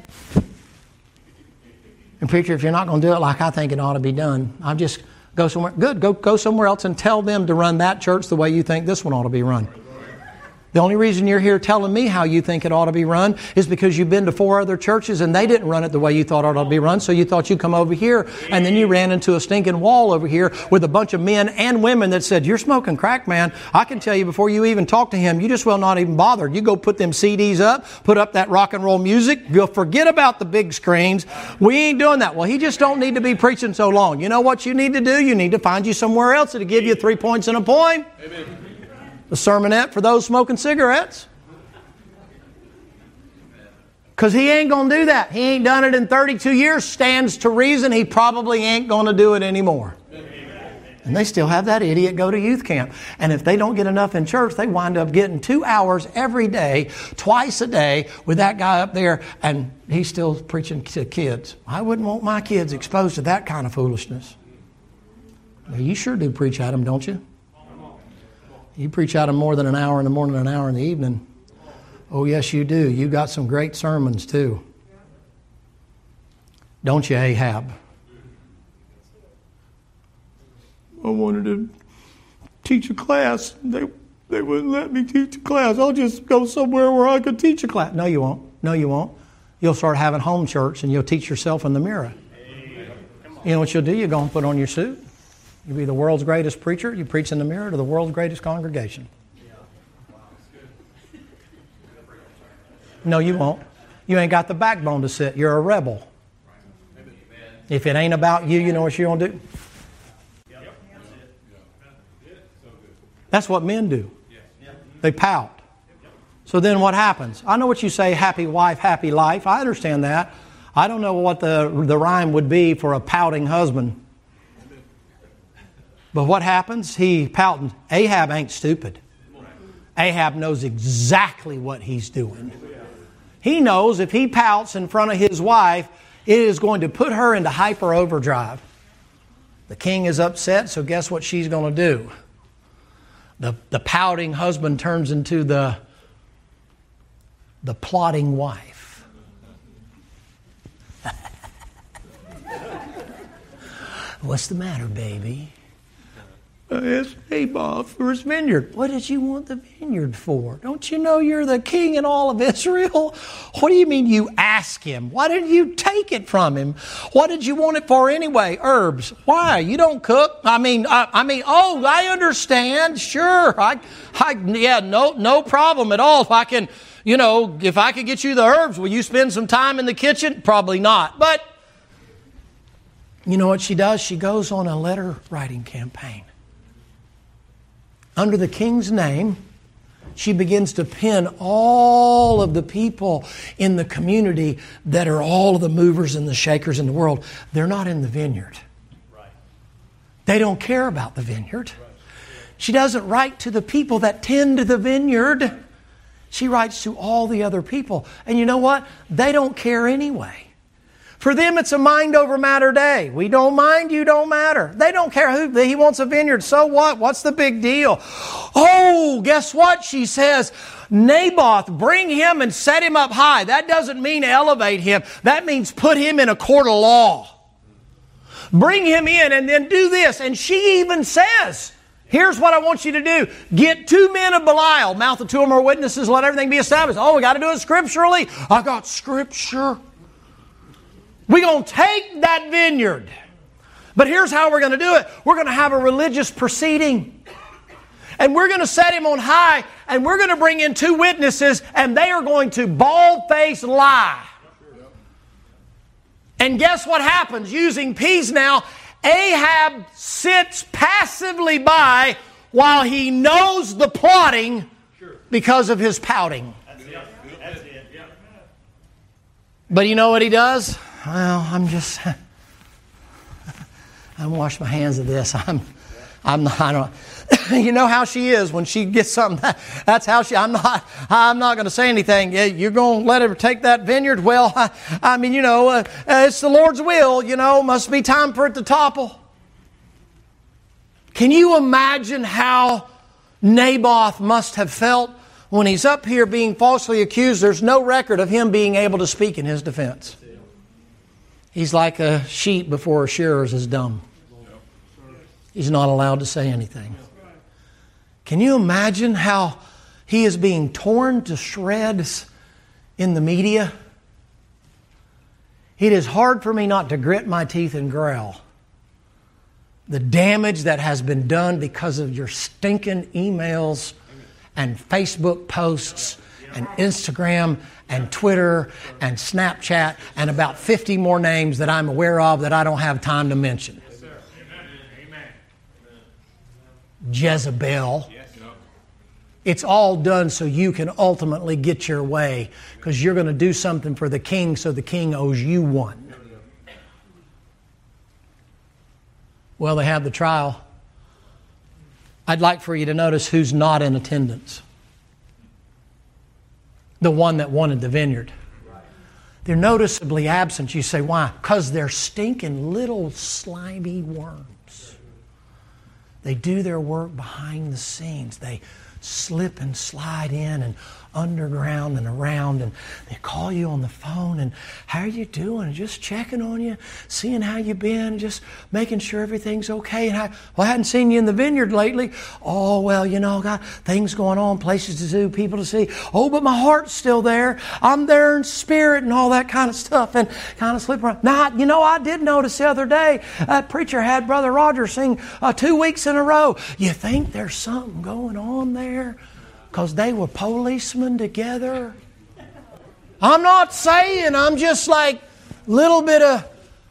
Speaker 1: And preacher, if you're not going to do it like I think it ought to be done, I'll just go somewhere. Good, go go somewhere else and tell them to run that church the way you think this one ought to be run. The only reason you're here telling me how you think it ought to be run is because you've been to four other churches and they didn't run it the way you thought it ought to be run. So you thought you'd come over here and then you ran into a stinking wall over here with a bunch of men and women that said, you're smoking crack, man. I can tell you before you even talk to him, you just will not even bother. You go put them C Ds up, put up that rock and roll music. You'll forget about the big screens. We ain't doing that. Well, he just don't need to be preaching so long. You know what you need to do? You need to find you somewhere else that'll give you three points and a point. Amen. The sermonette for those smoking cigarettes. Because he ain't going to do that. He ain't done it in thirty-two years. Stands to reason he probably ain't going to do it anymore. And they still have that idiot go to youth camp. And if they don't get enough in church, they wind up getting two hours every day, twice a day, with that guy up there, and he's still preaching to kids. I wouldn't want my kids exposed to that kind of foolishness. Well, you sure do preach at them, don't you? You preach out of more than an hour in the morning and an hour in the evening. Oh, yes, you do. You got some great sermons, too. Don't you, Ahab? I wanted to teach a class. They, they wouldn't let me teach a class. I'll just go somewhere where I could teach a class. No, you won't. No, you won't. You'll start having home church and you'll teach yourself in the mirror. You know what you'll do? You'll go and put on your suit. You'll be the world's greatest preacher. You preach in the mirror to the world's greatest congregation. No, you won't. You ain't got the backbone to sit. You're a rebel. If it ain't about you, you know what you're going to do? That's what men do. They pout. So then what happens? I know what you say, happy wife, happy life. I understand that. I don't know what the, the rhyme would be for a pouting husband. But what happens? He pouting. Ahab ain't stupid. Ahab knows exactly what he's doing. He knows if he pouts in front of his wife, it is going to put her into hyper overdrive. The king is upset, so guess what she's going to do? The, the pouting husband turns into the, the plotting wife. What's the matter, baby? I asked Naboth for his vineyard. What did you want the vineyard for? Don't you know you're the king in all of Israel? What do you mean you ask him? Why didn't you take it from him? What did you want it for anyway? Herbs. Why? You don't cook? I mean, I, I mean, oh, I understand. Sure. I, I, yeah, no, no problem at all. If I can, you know, if I could get you the herbs, will you spend some time in the kitchen? Probably not. But you know what she does? She goes on a letter writing campaign. Under the king's name, she begins to pin all of the people in the community that are all of the movers and the shakers in the world. They're not in the vineyard. They don't care about the vineyard. she doesn't write to the people that tend to the vineyard. She writes to all the other people. And you know what? They don't care anyway. For them, it's a mind over matter day. We don't mind, you don't matter. They don't care who, he wants a vineyard. So what? What's the big deal? Oh, guess what? She says, Naboth, bring him and set him up high. That doesn't mean elevate him. That means put him in a court of law. Bring him in and then do this. And she even says, here's what I want you to do. Get two men of Belial. Mouth of two or more witnesses, let everything be established. Oh, we got to do it scripturally. I got scripture. We're going to take that vineyard. But here's how we're going to do it. We're going to have a religious proceeding. And we're going to set him on high. And we're going to bring in two witnesses. And they are going to bald-faced lie. And guess what happens? Using peas now, Ahab sits passively by while he knows the plotting because of his pouting. But you know what he does? Well, I'm just, I wash my hands of this. I'm, I'm not, I don't, you know how she is when she gets something. That's how she, I'm not, I'm not going to say anything. You're going to let her take that vineyard? Well, I, I mean, you know, uh, it's the Lord's will, you know, must be time for it to topple. Can you imagine how Naboth must have felt when he's up here being falsely accused? There's no record of him being able to speak in his defense. He's like a sheep before a shearer is dumb. He's not allowed to say anything. Can you imagine how he is being torn to shreds in the media? It is hard for me not to grit my teeth and growl. The damage that has been done because of your stinking emails and Facebook posts and Instagram and Twitter and Snapchat and about fifty more names that I'm aware of that I don't have time to mention. Jezebel. It's all done so you can ultimately get your way because you're going to do something for the king so the king owes you one. Well, they have the trial. I'd like for you to notice who's not in attendance. The one that wanted the vineyard. They're noticeably absent. You say, why? Because they're stinking little slimy worms. They do their work behind the scenes. They slip and slide in and underground and around, and they call you on the phone and how are you doing? Just checking on you, seeing how you've been, just making sure everything's okay. And I, well, I hadn't seen you in the vineyard lately. Oh, well, you know, got things going on, places to do, people to see. Oh, but my heart's still there. I'm there in spirit and all that kind of stuff, and kind of slip around. Now, you know, I did notice the other day that preacher had Brother Roger sing uh, two weeks in a row. You think there's something going on there? Because they were policemen together. I'm not saying, I'm just like a little bit of...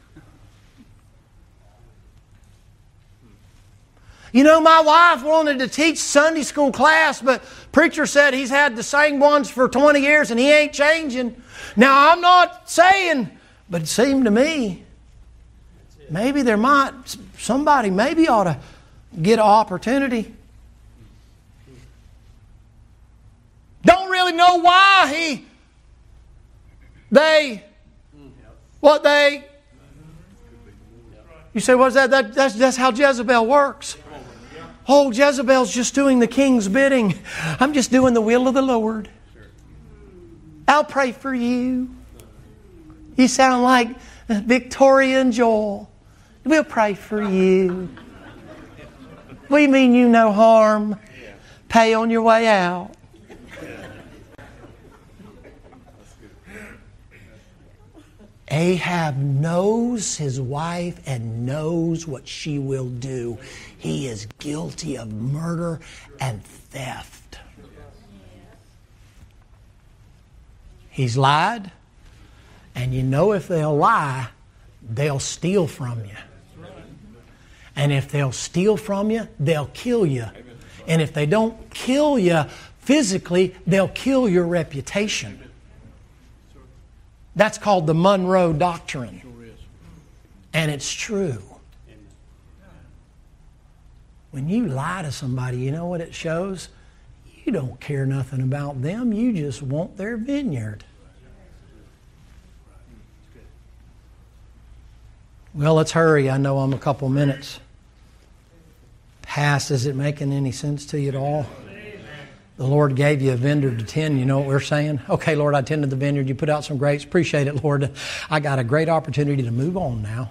Speaker 1: You know, my wife wanted to teach Sunday school class, but preacher said he's had the same ones for twenty years and he ain't changing. Now, I'm not saying, but it seemed to me, maybe there might, somebody maybe ought to get an opportunity. Don't really know why he, they, what they, you say, what's that? that that's, that's how Jezebel works. Oh, Jezebel's just doing the king's bidding. I'm just doing the will of the Lord. I'll pray for you. You sound like Victoria and Joel. We'll pray for you. We mean you no harm. Pay on your way out. Ahab knows his wife and knows what she will do. He is guilty of murder and theft. He's lied. And you know if they'll lie, they'll steal from you. And if they'll steal from you, they'll kill you. And if they don't kill you physically, they'll kill your reputation. That's called the Monroe Doctrine. And it's true. When you lie to somebody, you know what it shows? You don't care nothing about them. You just want their vineyard. Well, let's hurry. I know I'm a couple minutes past. Is it making any sense to you at all? The Lord gave you a vineyard to tend. You know what we're saying? Okay, Lord, I tended the vineyard. You put out some grapes. Appreciate it, Lord. I got a great opportunity to move on now.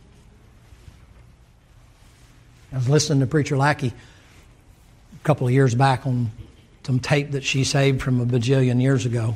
Speaker 1: I was listening to Preacher Lackey a couple of years back on some tape that she saved from a bajillion years ago.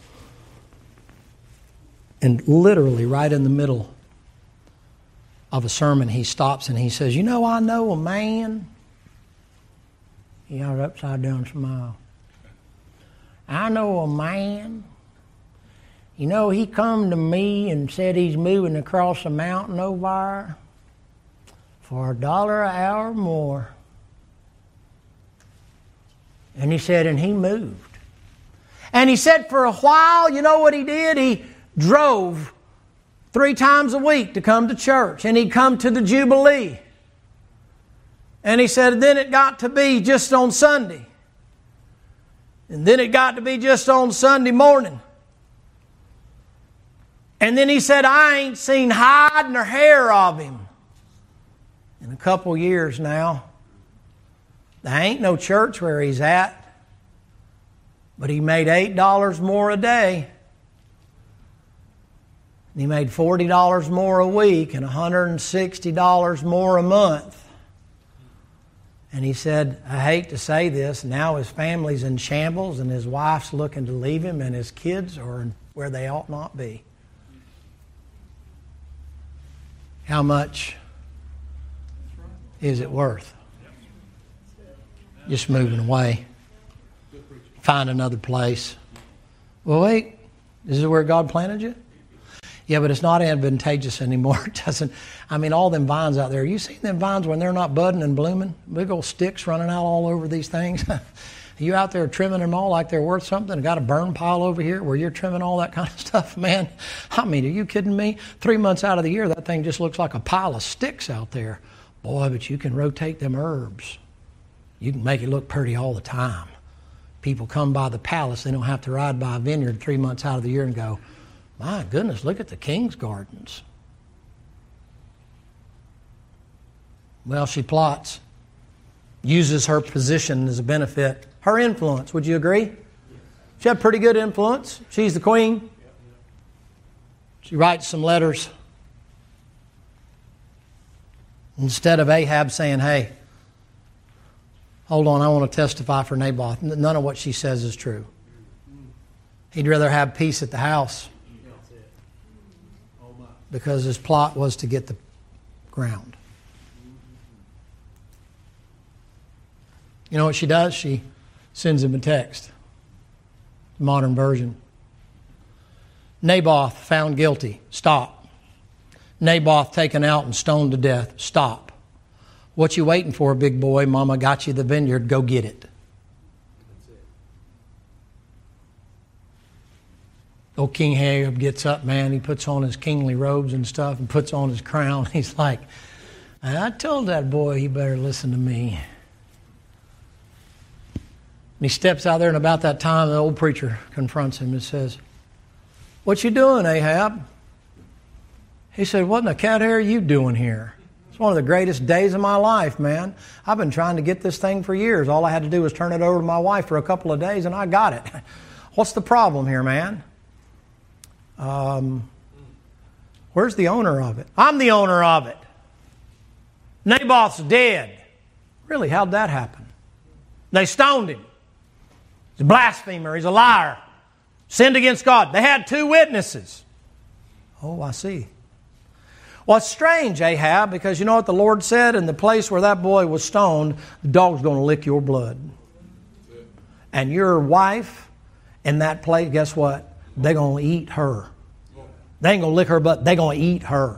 Speaker 1: And literally right in the middle of a sermon, he stops and he says, you know, I know a man. He got an upside down smile. I know a man. You know, he come to me and said he's moving across a mountain over there for a dollar an hour more. And he said, and he moved. And he said for a while, you know what he did? He drove three times a week to come to church. And he'd come to the Jubilee. And he said, then it got to be just on Sunday. And then it got to be just on Sunday morning. And then he said, I ain't seen hide nor hair of him in a couple years now. There ain't no church where he's at. But he made eight dollars more a day. And he made forty dollars more a week and one hundred sixty dollars more a month. And he said, I hate to say this, now his family's in shambles and his wife's looking to leave him and his kids are where they ought not be. How much is it worth? Just moving away. Find another place. Well, wait, this is where God planted you? Yeah, but it's not advantageous anymore. It doesn't. I mean, all them vines out there. You seen them vines when they're not budding and blooming? Big old sticks running out all over these things. You out there trimming them all like they're worth something and got a burn pile over here where you're trimming all that kind of stuff, man. I mean, are you kidding me? Three months out of the year, that thing just looks like a pile of sticks out there. Boy, but you can rotate them herbs. You can make it look pretty all the time. People come by the palace. They don't have to ride by a vineyard three months out of the year and go, my goodness, look at the king's gardens. Well, she plots. Uses her position as a benefit. Her influence, would you agree? She had pretty good influence. She's the queen. She writes some letters. Instead of Ahab saying, hey, hold on, I want to testify for Naboth. None of what she says is true. He'd rather have peace at the house because his plot was to get the ground. You know what she does? She sends him a text. Modern version. Naboth found guilty. Stop. Naboth taken out and stoned to death. Stop. What you waiting for, big boy? Mama got you the vineyard. Go get it. Old King Ahab gets up, man. He puts on his kingly robes and stuff and puts on his crown. He's like, I told that boy he better listen to me. And he steps out there, and about that time, the old preacher confronts him and says, what you doing, Ahab? He said, what in the cat hair are you doing here? It's one of the greatest days of my life, man. I've been trying to get this thing for years. All I had to do was turn it over to my wife for a couple of days, and I got it. What's the problem here, man? Um, where's the owner of it? I'm the owner of it. Naboth's dead. Really, how'd that happen? They stoned him. He's a blasphemer. He's a liar. Sinned against God. They had two witnesses. Oh, I see. Well, it's strange, Ahab, because you know what the Lord said? In the place where that boy was stoned, the dog's going to lick your blood. And your wife in that place, guess what? They're going to eat her. They ain't going to lick her butt. They're going to eat her.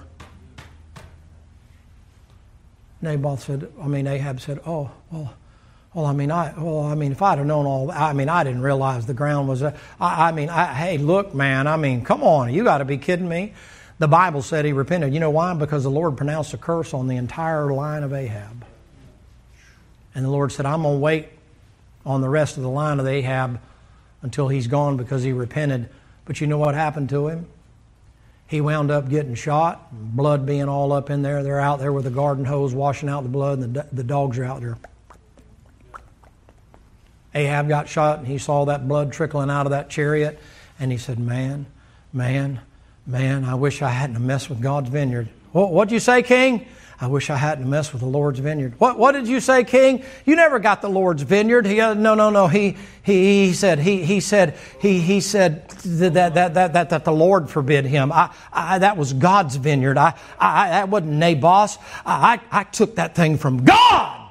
Speaker 1: Naboth said, I mean, Ahab said, oh, well, well, I mean, I, well, I mean, if I'd have known all, I mean, I didn't realize the ground was, a, I, I mean, I, hey, look, man, I mean, come on, you got to be kidding me. The Bible said he repented. You know why? Because the Lord pronounced a curse on the entire line of Ahab. And the Lord said, I'm going to wait on the rest of the line of Ahab until he's gone because he repented. But you know what happened to him? He wound up getting shot, blood being all up in there. They're out there with a garden hose washing out the blood, and the, the dogs are out there. Ahab got shot, and he saw that blood trickling out of that chariot, and he said, man, man, man, I wish I hadn't messed with God's vineyard. What, what'd you say, King? I wish I hadn't messed with the Lord's vineyard. What, what did you say, King? You never got the Lord's vineyard. He, uh, no, no, no. He, he, he said, he, he said, he, he said that, that, that, that, that the Lord forbid him. I, I, that was God's vineyard. I, I, that wasn't Naboth's. I, I, I took that thing from God.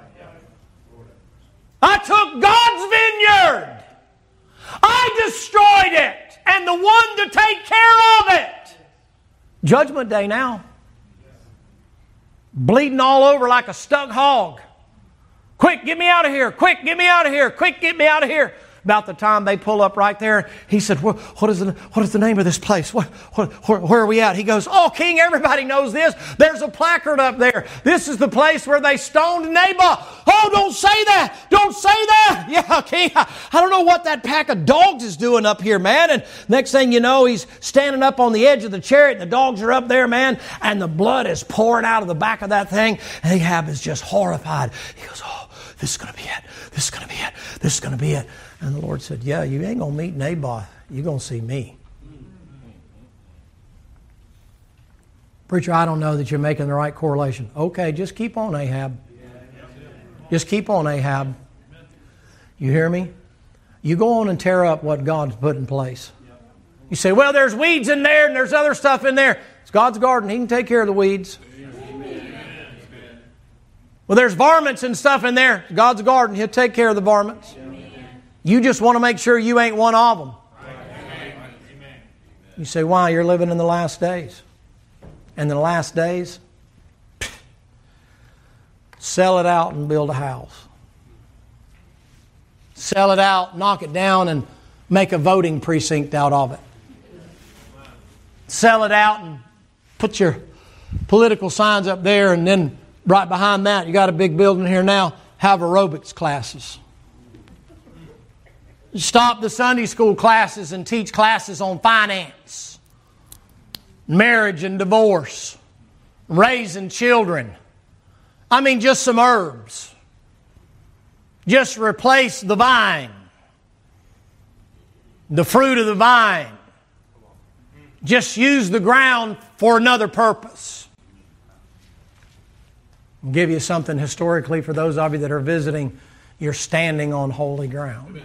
Speaker 1: I took God's vineyard. I destroyed it. And the one to take care of it. Judgment day now. Bleeding all over like a stuck hog. Quick, get me out of here. Quick, get me out of here. Quick, get me out of here. About the time they pull up right there, he said, what, what, is, the, what is the name of this place? What, what, where, where are we at? He goes, oh, King, everybody knows this. There's a placard up there. This is the place where they stoned Naboth. Oh, don't say that. Don't say that. Yeah, King, I, I don't know what that pack of dogs is doing up here, man. And next thing you know, he's standing up on the edge of the chariot, and the dogs are up there, man, and the blood is pouring out of the back of that thing. And Ahab is just horrified. He goes, oh, this is going to be it. This is going to be it. This is going to be it. And the Lord said, yeah, you ain't going to meet Naboth. You're going to see me. Preacher, I don't know that you're making the right correlation. Okay, just keep on, Ahab. Just keep on, Ahab. You hear me? You go on and tear up what God's put in place. You say, well, there's weeds in there and there's other stuff in there. It's God's garden. He can take care of the weeds. Well, there's varmints and stuff in there. It's God's garden. He'll take care of the varmints. You just want to make sure you ain't one of them. You say, why? You're living in the last days. And in the last days, sell it out and build a house. Sell it out, knock it down, and make a voting precinct out of it. Sell it out and put your political signs up there, and then right behind that, you got a big building here now, have aerobics classes. Stop the Sunday school classes and teach classes on finance, marriage and divorce, raising children. I mean, just some herbs. Just replace the vine, the fruit of the vine. Just use the ground for another purpose. I'll give you something historically for those of you that are visiting. You're standing on holy ground.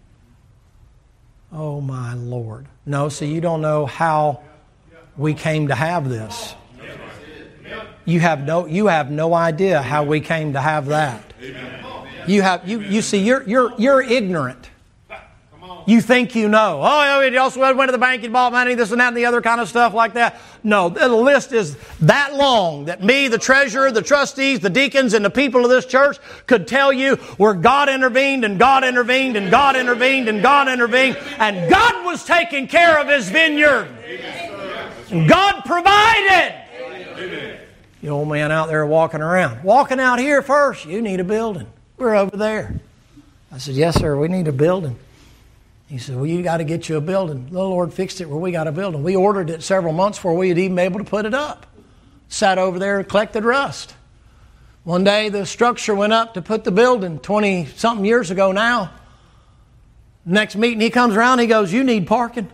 Speaker 1: Oh, my Lord. No, see, you don't know how we came to have this. You have no, you have no idea how we came to have that. You have, you, you see, you're, you're, you're ignorant. You think you know. Oh, he also went to the bank and bought money, this and that and the other kind of stuff like that. No, the list is that long that me, the treasurer, the trustees, the deacons, and the people of this church could tell you where God intervened and God intervened and God intervened and God intervened and God was taking care of His vineyard. And God provided. The old man out there walking around. Walking out here first, you need a building. We're over there. I said, yes, sir, we need a building. He said, well, you got to get you a building. The Lord fixed it where we got a building. We ordered it several months before we had even been able to put it up. Sat over there and collected rust. One day the structure went up to put the building twenty-something years ago now. Next meeting he comes around, he goes, you need parking.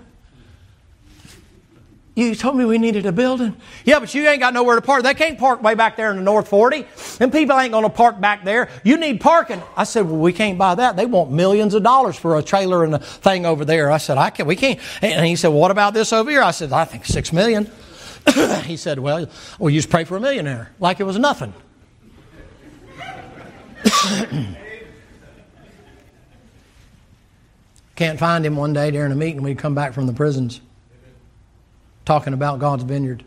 Speaker 1: You told me we needed a building. Yeah, but you ain't got nowhere to park. They can't park way back there in the North forty. And people ain't going to park back there. You need parking. I said, well, we can't buy that. They want millions of dollars for a trailer and a thing over there. I said, I can't, we can't. And he said, well, what about this over here? I said, I think six million. He said, well, well, you just pray for a millionaire. Like it was nothing. Can't find him one day during a meeting. We'd come back from the prisons. Talking about God's vineyard.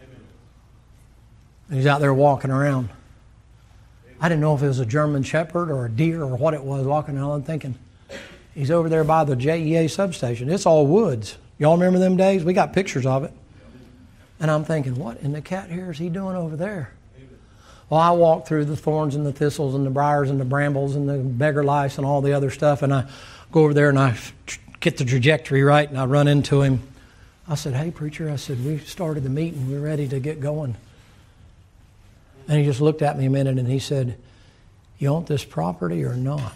Speaker 1: And he's out there walking around. I didn't know if it was a German shepherd or a deer or what it was walking around. I'm thinking, he's over there by the J E A substation. It's all woods. Y'all remember them days? We got pictures of it. And I'm thinking, what in the cat hair is he doing over there? Well, I walk through the thorns and the thistles and the briars and the brambles and the beggar lice and all the other stuff, and I go over there and I get the trajectory right, and I run into him. I said, hey, preacher, I said, we started the meeting. We're ready to get going. And he just looked at me a minute and he said, you want this property or not?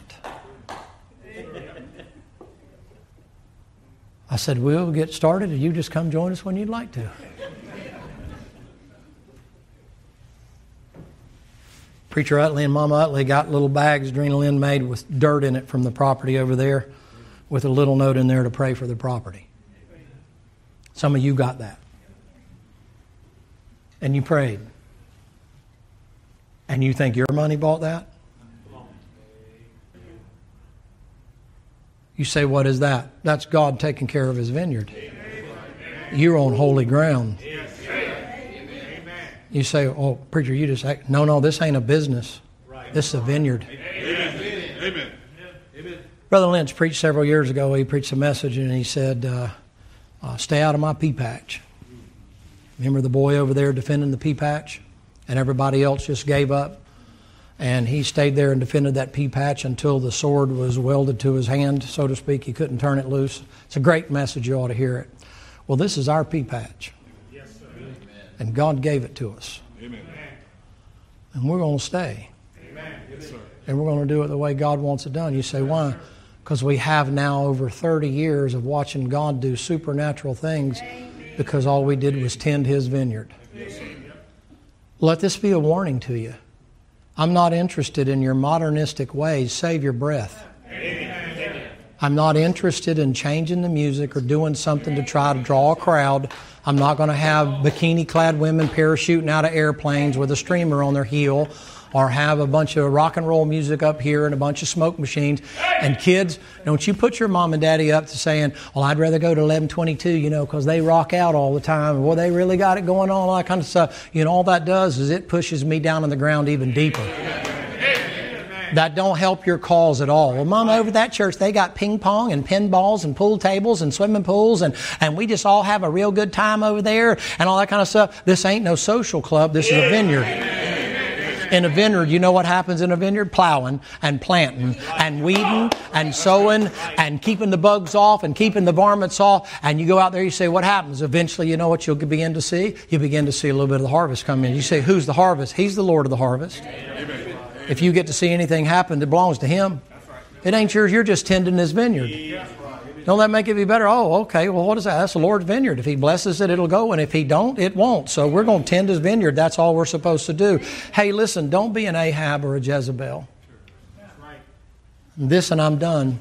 Speaker 1: I said, we'll get started and you just come join us when you'd like to. Preacher Utley and Mama Utley got little bags Drina Lynn made with dirt in it from the property over there with a little note in there to pray for the property. Some of you got that. And you prayed. And you think your money bought that? You say, what is that? That's God taking care of His vineyard. You're on holy ground. You say, oh, preacher, you just... Act. No, no, this ain't a business. This is a vineyard. Amen. Brother Lynch preached several years ago. He preached a message and he said, uh, uh, stay out of my pea patch. Remember the boy over there defending the pea patch? And everybody else just gave up. And he stayed there and defended that pea patch until the sword was welded to his hand, so to speak. He couldn't turn it loose. It's a great message. You ought to hear it. Well, this is our pea patch. Yes, sir. And God gave it to us. Amen. And we're going to stay. Amen. Yes, sir. And we're going to do it the way God wants it done. You say, why? Because we have now over thirty years of watching God do supernatural things because all we did was tend His vineyard. Yes, sir. Let this be a warning to you. I'm not interested in your modernistic ways. Save your breath. Amen. I'm not interested in changing the music or doing something to try to draw a crowd. I'm not going to have bikini-clad women parachuting out of airplanes with a streamer on their heel, or have a bunch of rock and roll music up here and a bunch of smoke machines. And kids, don't you put your mom and daddy up to saying, well, I'd rather go to eleven twenty-two, you know, because they rock out all the time. Well, they really got it going on, all that kind of stuff. You know, all that does is it pushes me down on the ground even deeper. That don't help your cause at all. Well, Mama, over at that church, they got ping pong and pinballs and pool tables and swimming pools, and, and we just all have a real good time over there and all that kind of stuff. This ain't no social club. This is a vineyard. In a vineyard, you know what happens in a vineyard? Plowing and planting and weeding and sowing and keeping the bugs off and keeping the varmints off. And you go out there, you say, what happens? Eventually, you know what you'll begin to see? You begin to see a little bit of the harvest come in. You say, who's the harvest? He's the Lord of the harvest. If you get to see anything happen that belongs to Him, it ain't yours. You're just tending His vineyard. Don't that make it be better? Oh, okay. Well, what is that? That's the Lord's vineyard. If He blesses it, it'll go. And if He don't, it won't. So we're going to tend His vineyard. That's all we're supposed to do. Hey, listen, don't be an Ahab or a Jezebel. This and I'm done.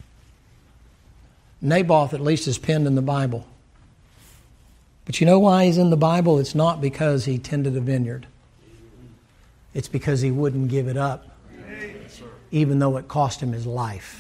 Speaker 1: Naboth at least is penned in the Bible. But you know why he's in the Bible? It's not because he tended a vineyard. It's because he wouldn't give it up, even though it cost him his life.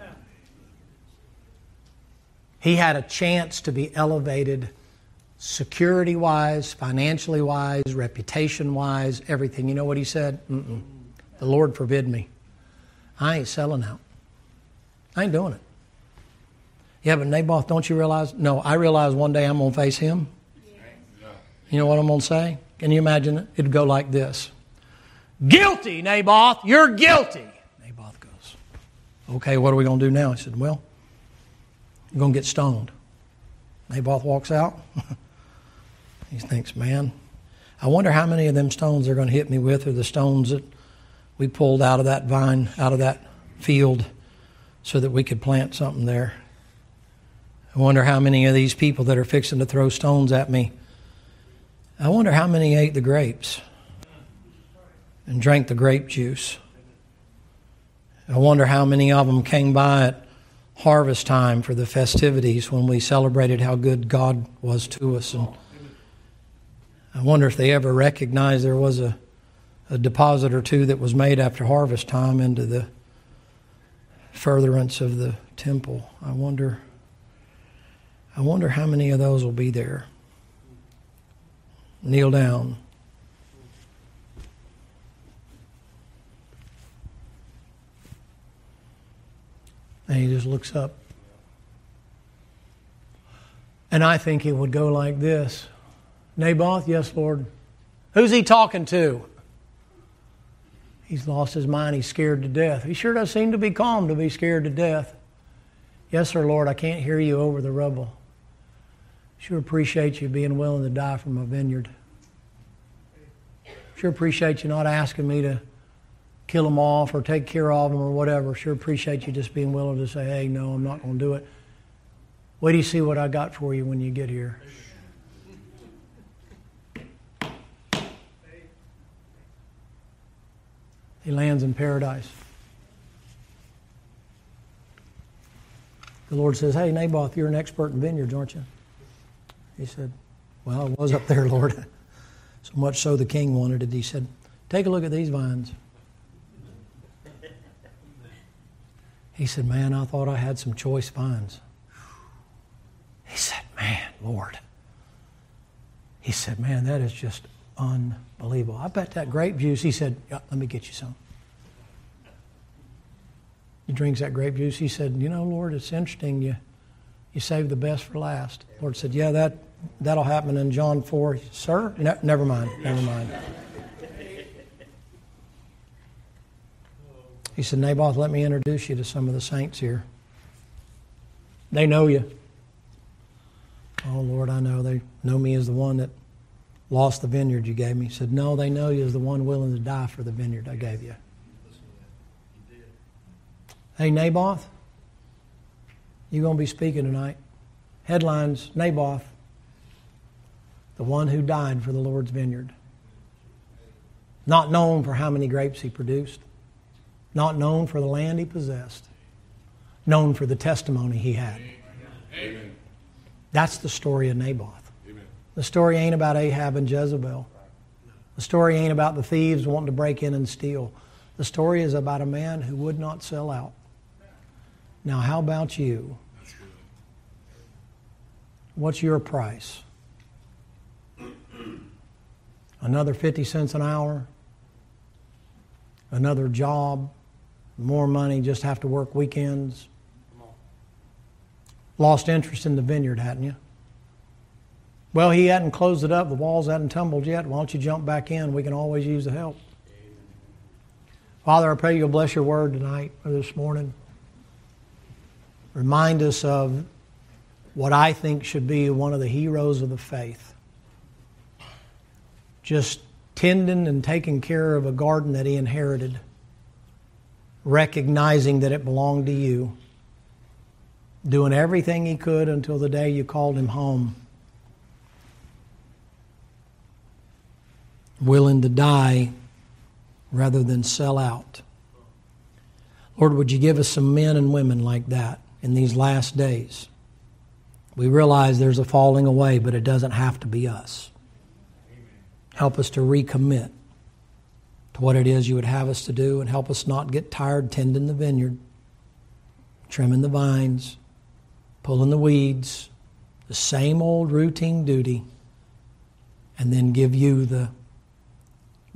Speaker 1: He had a chance to be elevated security-wise, financially-wise, reputation-wise, everything. You know what he said? Mm-mm. The Lord forbid me. I ain't selling out. I ain't doing it. Yeah, but Naboth, don't you realize? No, I realize one day I'm going to face him. You know what I'm going to say? Can you imagine it? It'd go like this. Guilty, Naboth. You're guilty. Naboth goes, okay, what are we going to do now? He said, well, you're going to get stoned. Naboth walks out. He thinks, man, I wonder how many of them stones they're going to hit me with, or the stones that we pulled out of that vine, out of that field, so that we could plant something there. I wonder how many of these people that are fixing to throw stones at me, I wonder how many ate the grapes and drank the grape juice. I wonder how many of them came by at harvest time for the festivities when we celebrated how good God was to us. And I wonder if they ever recognized there was a, a deposit or two that was made after harvest time into the furtherance of the temple. I wonder, I wonder how many of those will be there. Kneel down. And he just looks up. And I think it would go like this. Naboth, yes, Lord. Who's he talking to? He's lost his mind. He's scared to death. He sure does seem to be calm to be scared to death. Yes, sir, Lord, I can't hear you over the rubble. Sure appreciate you being willing to die for my vineyard. Sure appreciate you not asking me to kill them off or take care of them or whatever. Sure appreciate you just being willing to say, hey, no, I'm not going to do it. Wait till you see what I got for you when you get here. He lands in paradise. The Lord says, hey, Naboth, you're an expert in vineyards, aren't you? He said, well, I was up there, Lord. So much so the king wanted it. He said, take a look at these vines. He said, man, I thought I had some choice vines. He said, man, Lord. He said, man, that is just unbelievable. I bet that grape juice, he said, yeah, let me get you some. He drinks that grape juice. He said, you know, Lord, it's interesting. You you saved the best for last. The Lord said, yeah, that, that'll happen in John four. Sir? Ne- never mind. Never mind. He said, Naboth, let me introduce you to some of the saints here. They know you. Oh, Lord, I know. They know me as the one that lost the vineyard you gave me. He said, no, they know you as the one willing to die for the vineyard I gave you. Hey, Naboth, you're going to be speaking tonight. Headlines, Naboth, the one who died for the Lord's vineyard. Not known for how many grapes he produced. Not known for the land he possessed. Known for the testimony he had. Amen. That's the story of Naboth. Amen. The story ain't about Ahab and Jezebel. The story ain't about the thieves wanting to break in and steal. The story is about a man who would not sell out. Now, how about you? What's your price? Another fifty cents an hour? Another job? More money, just have to work weekends? Lost interest in the vineyard, hadn't you? Well, he hadn't closed it up. The walls hadn't tumbled yet. Why don't you jump back in? We can always use the help. Father, I pray you'll bless your word tonight or this morning. Remind us of what I think should be one of the heroes of the faith. Just tending and taking care of a garden that he inherited, recognizing that it belonged to you, doing everything he could until the day you called him home, willing to die rather than sell out. Lord, would you give us some men and women like that in these last days? We realize there's a falling away, but it doesn't have to be us. Help us to recommit to what it is you would have us to do, and help us not get tired tending the vineyard, trimming the vines, pulling the weeds, the same old routine duty, and then give you the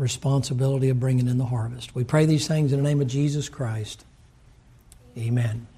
Speaker 1: responsibility of bringing in the harvest. We pray these things in the name of Jesus Christ. Amen.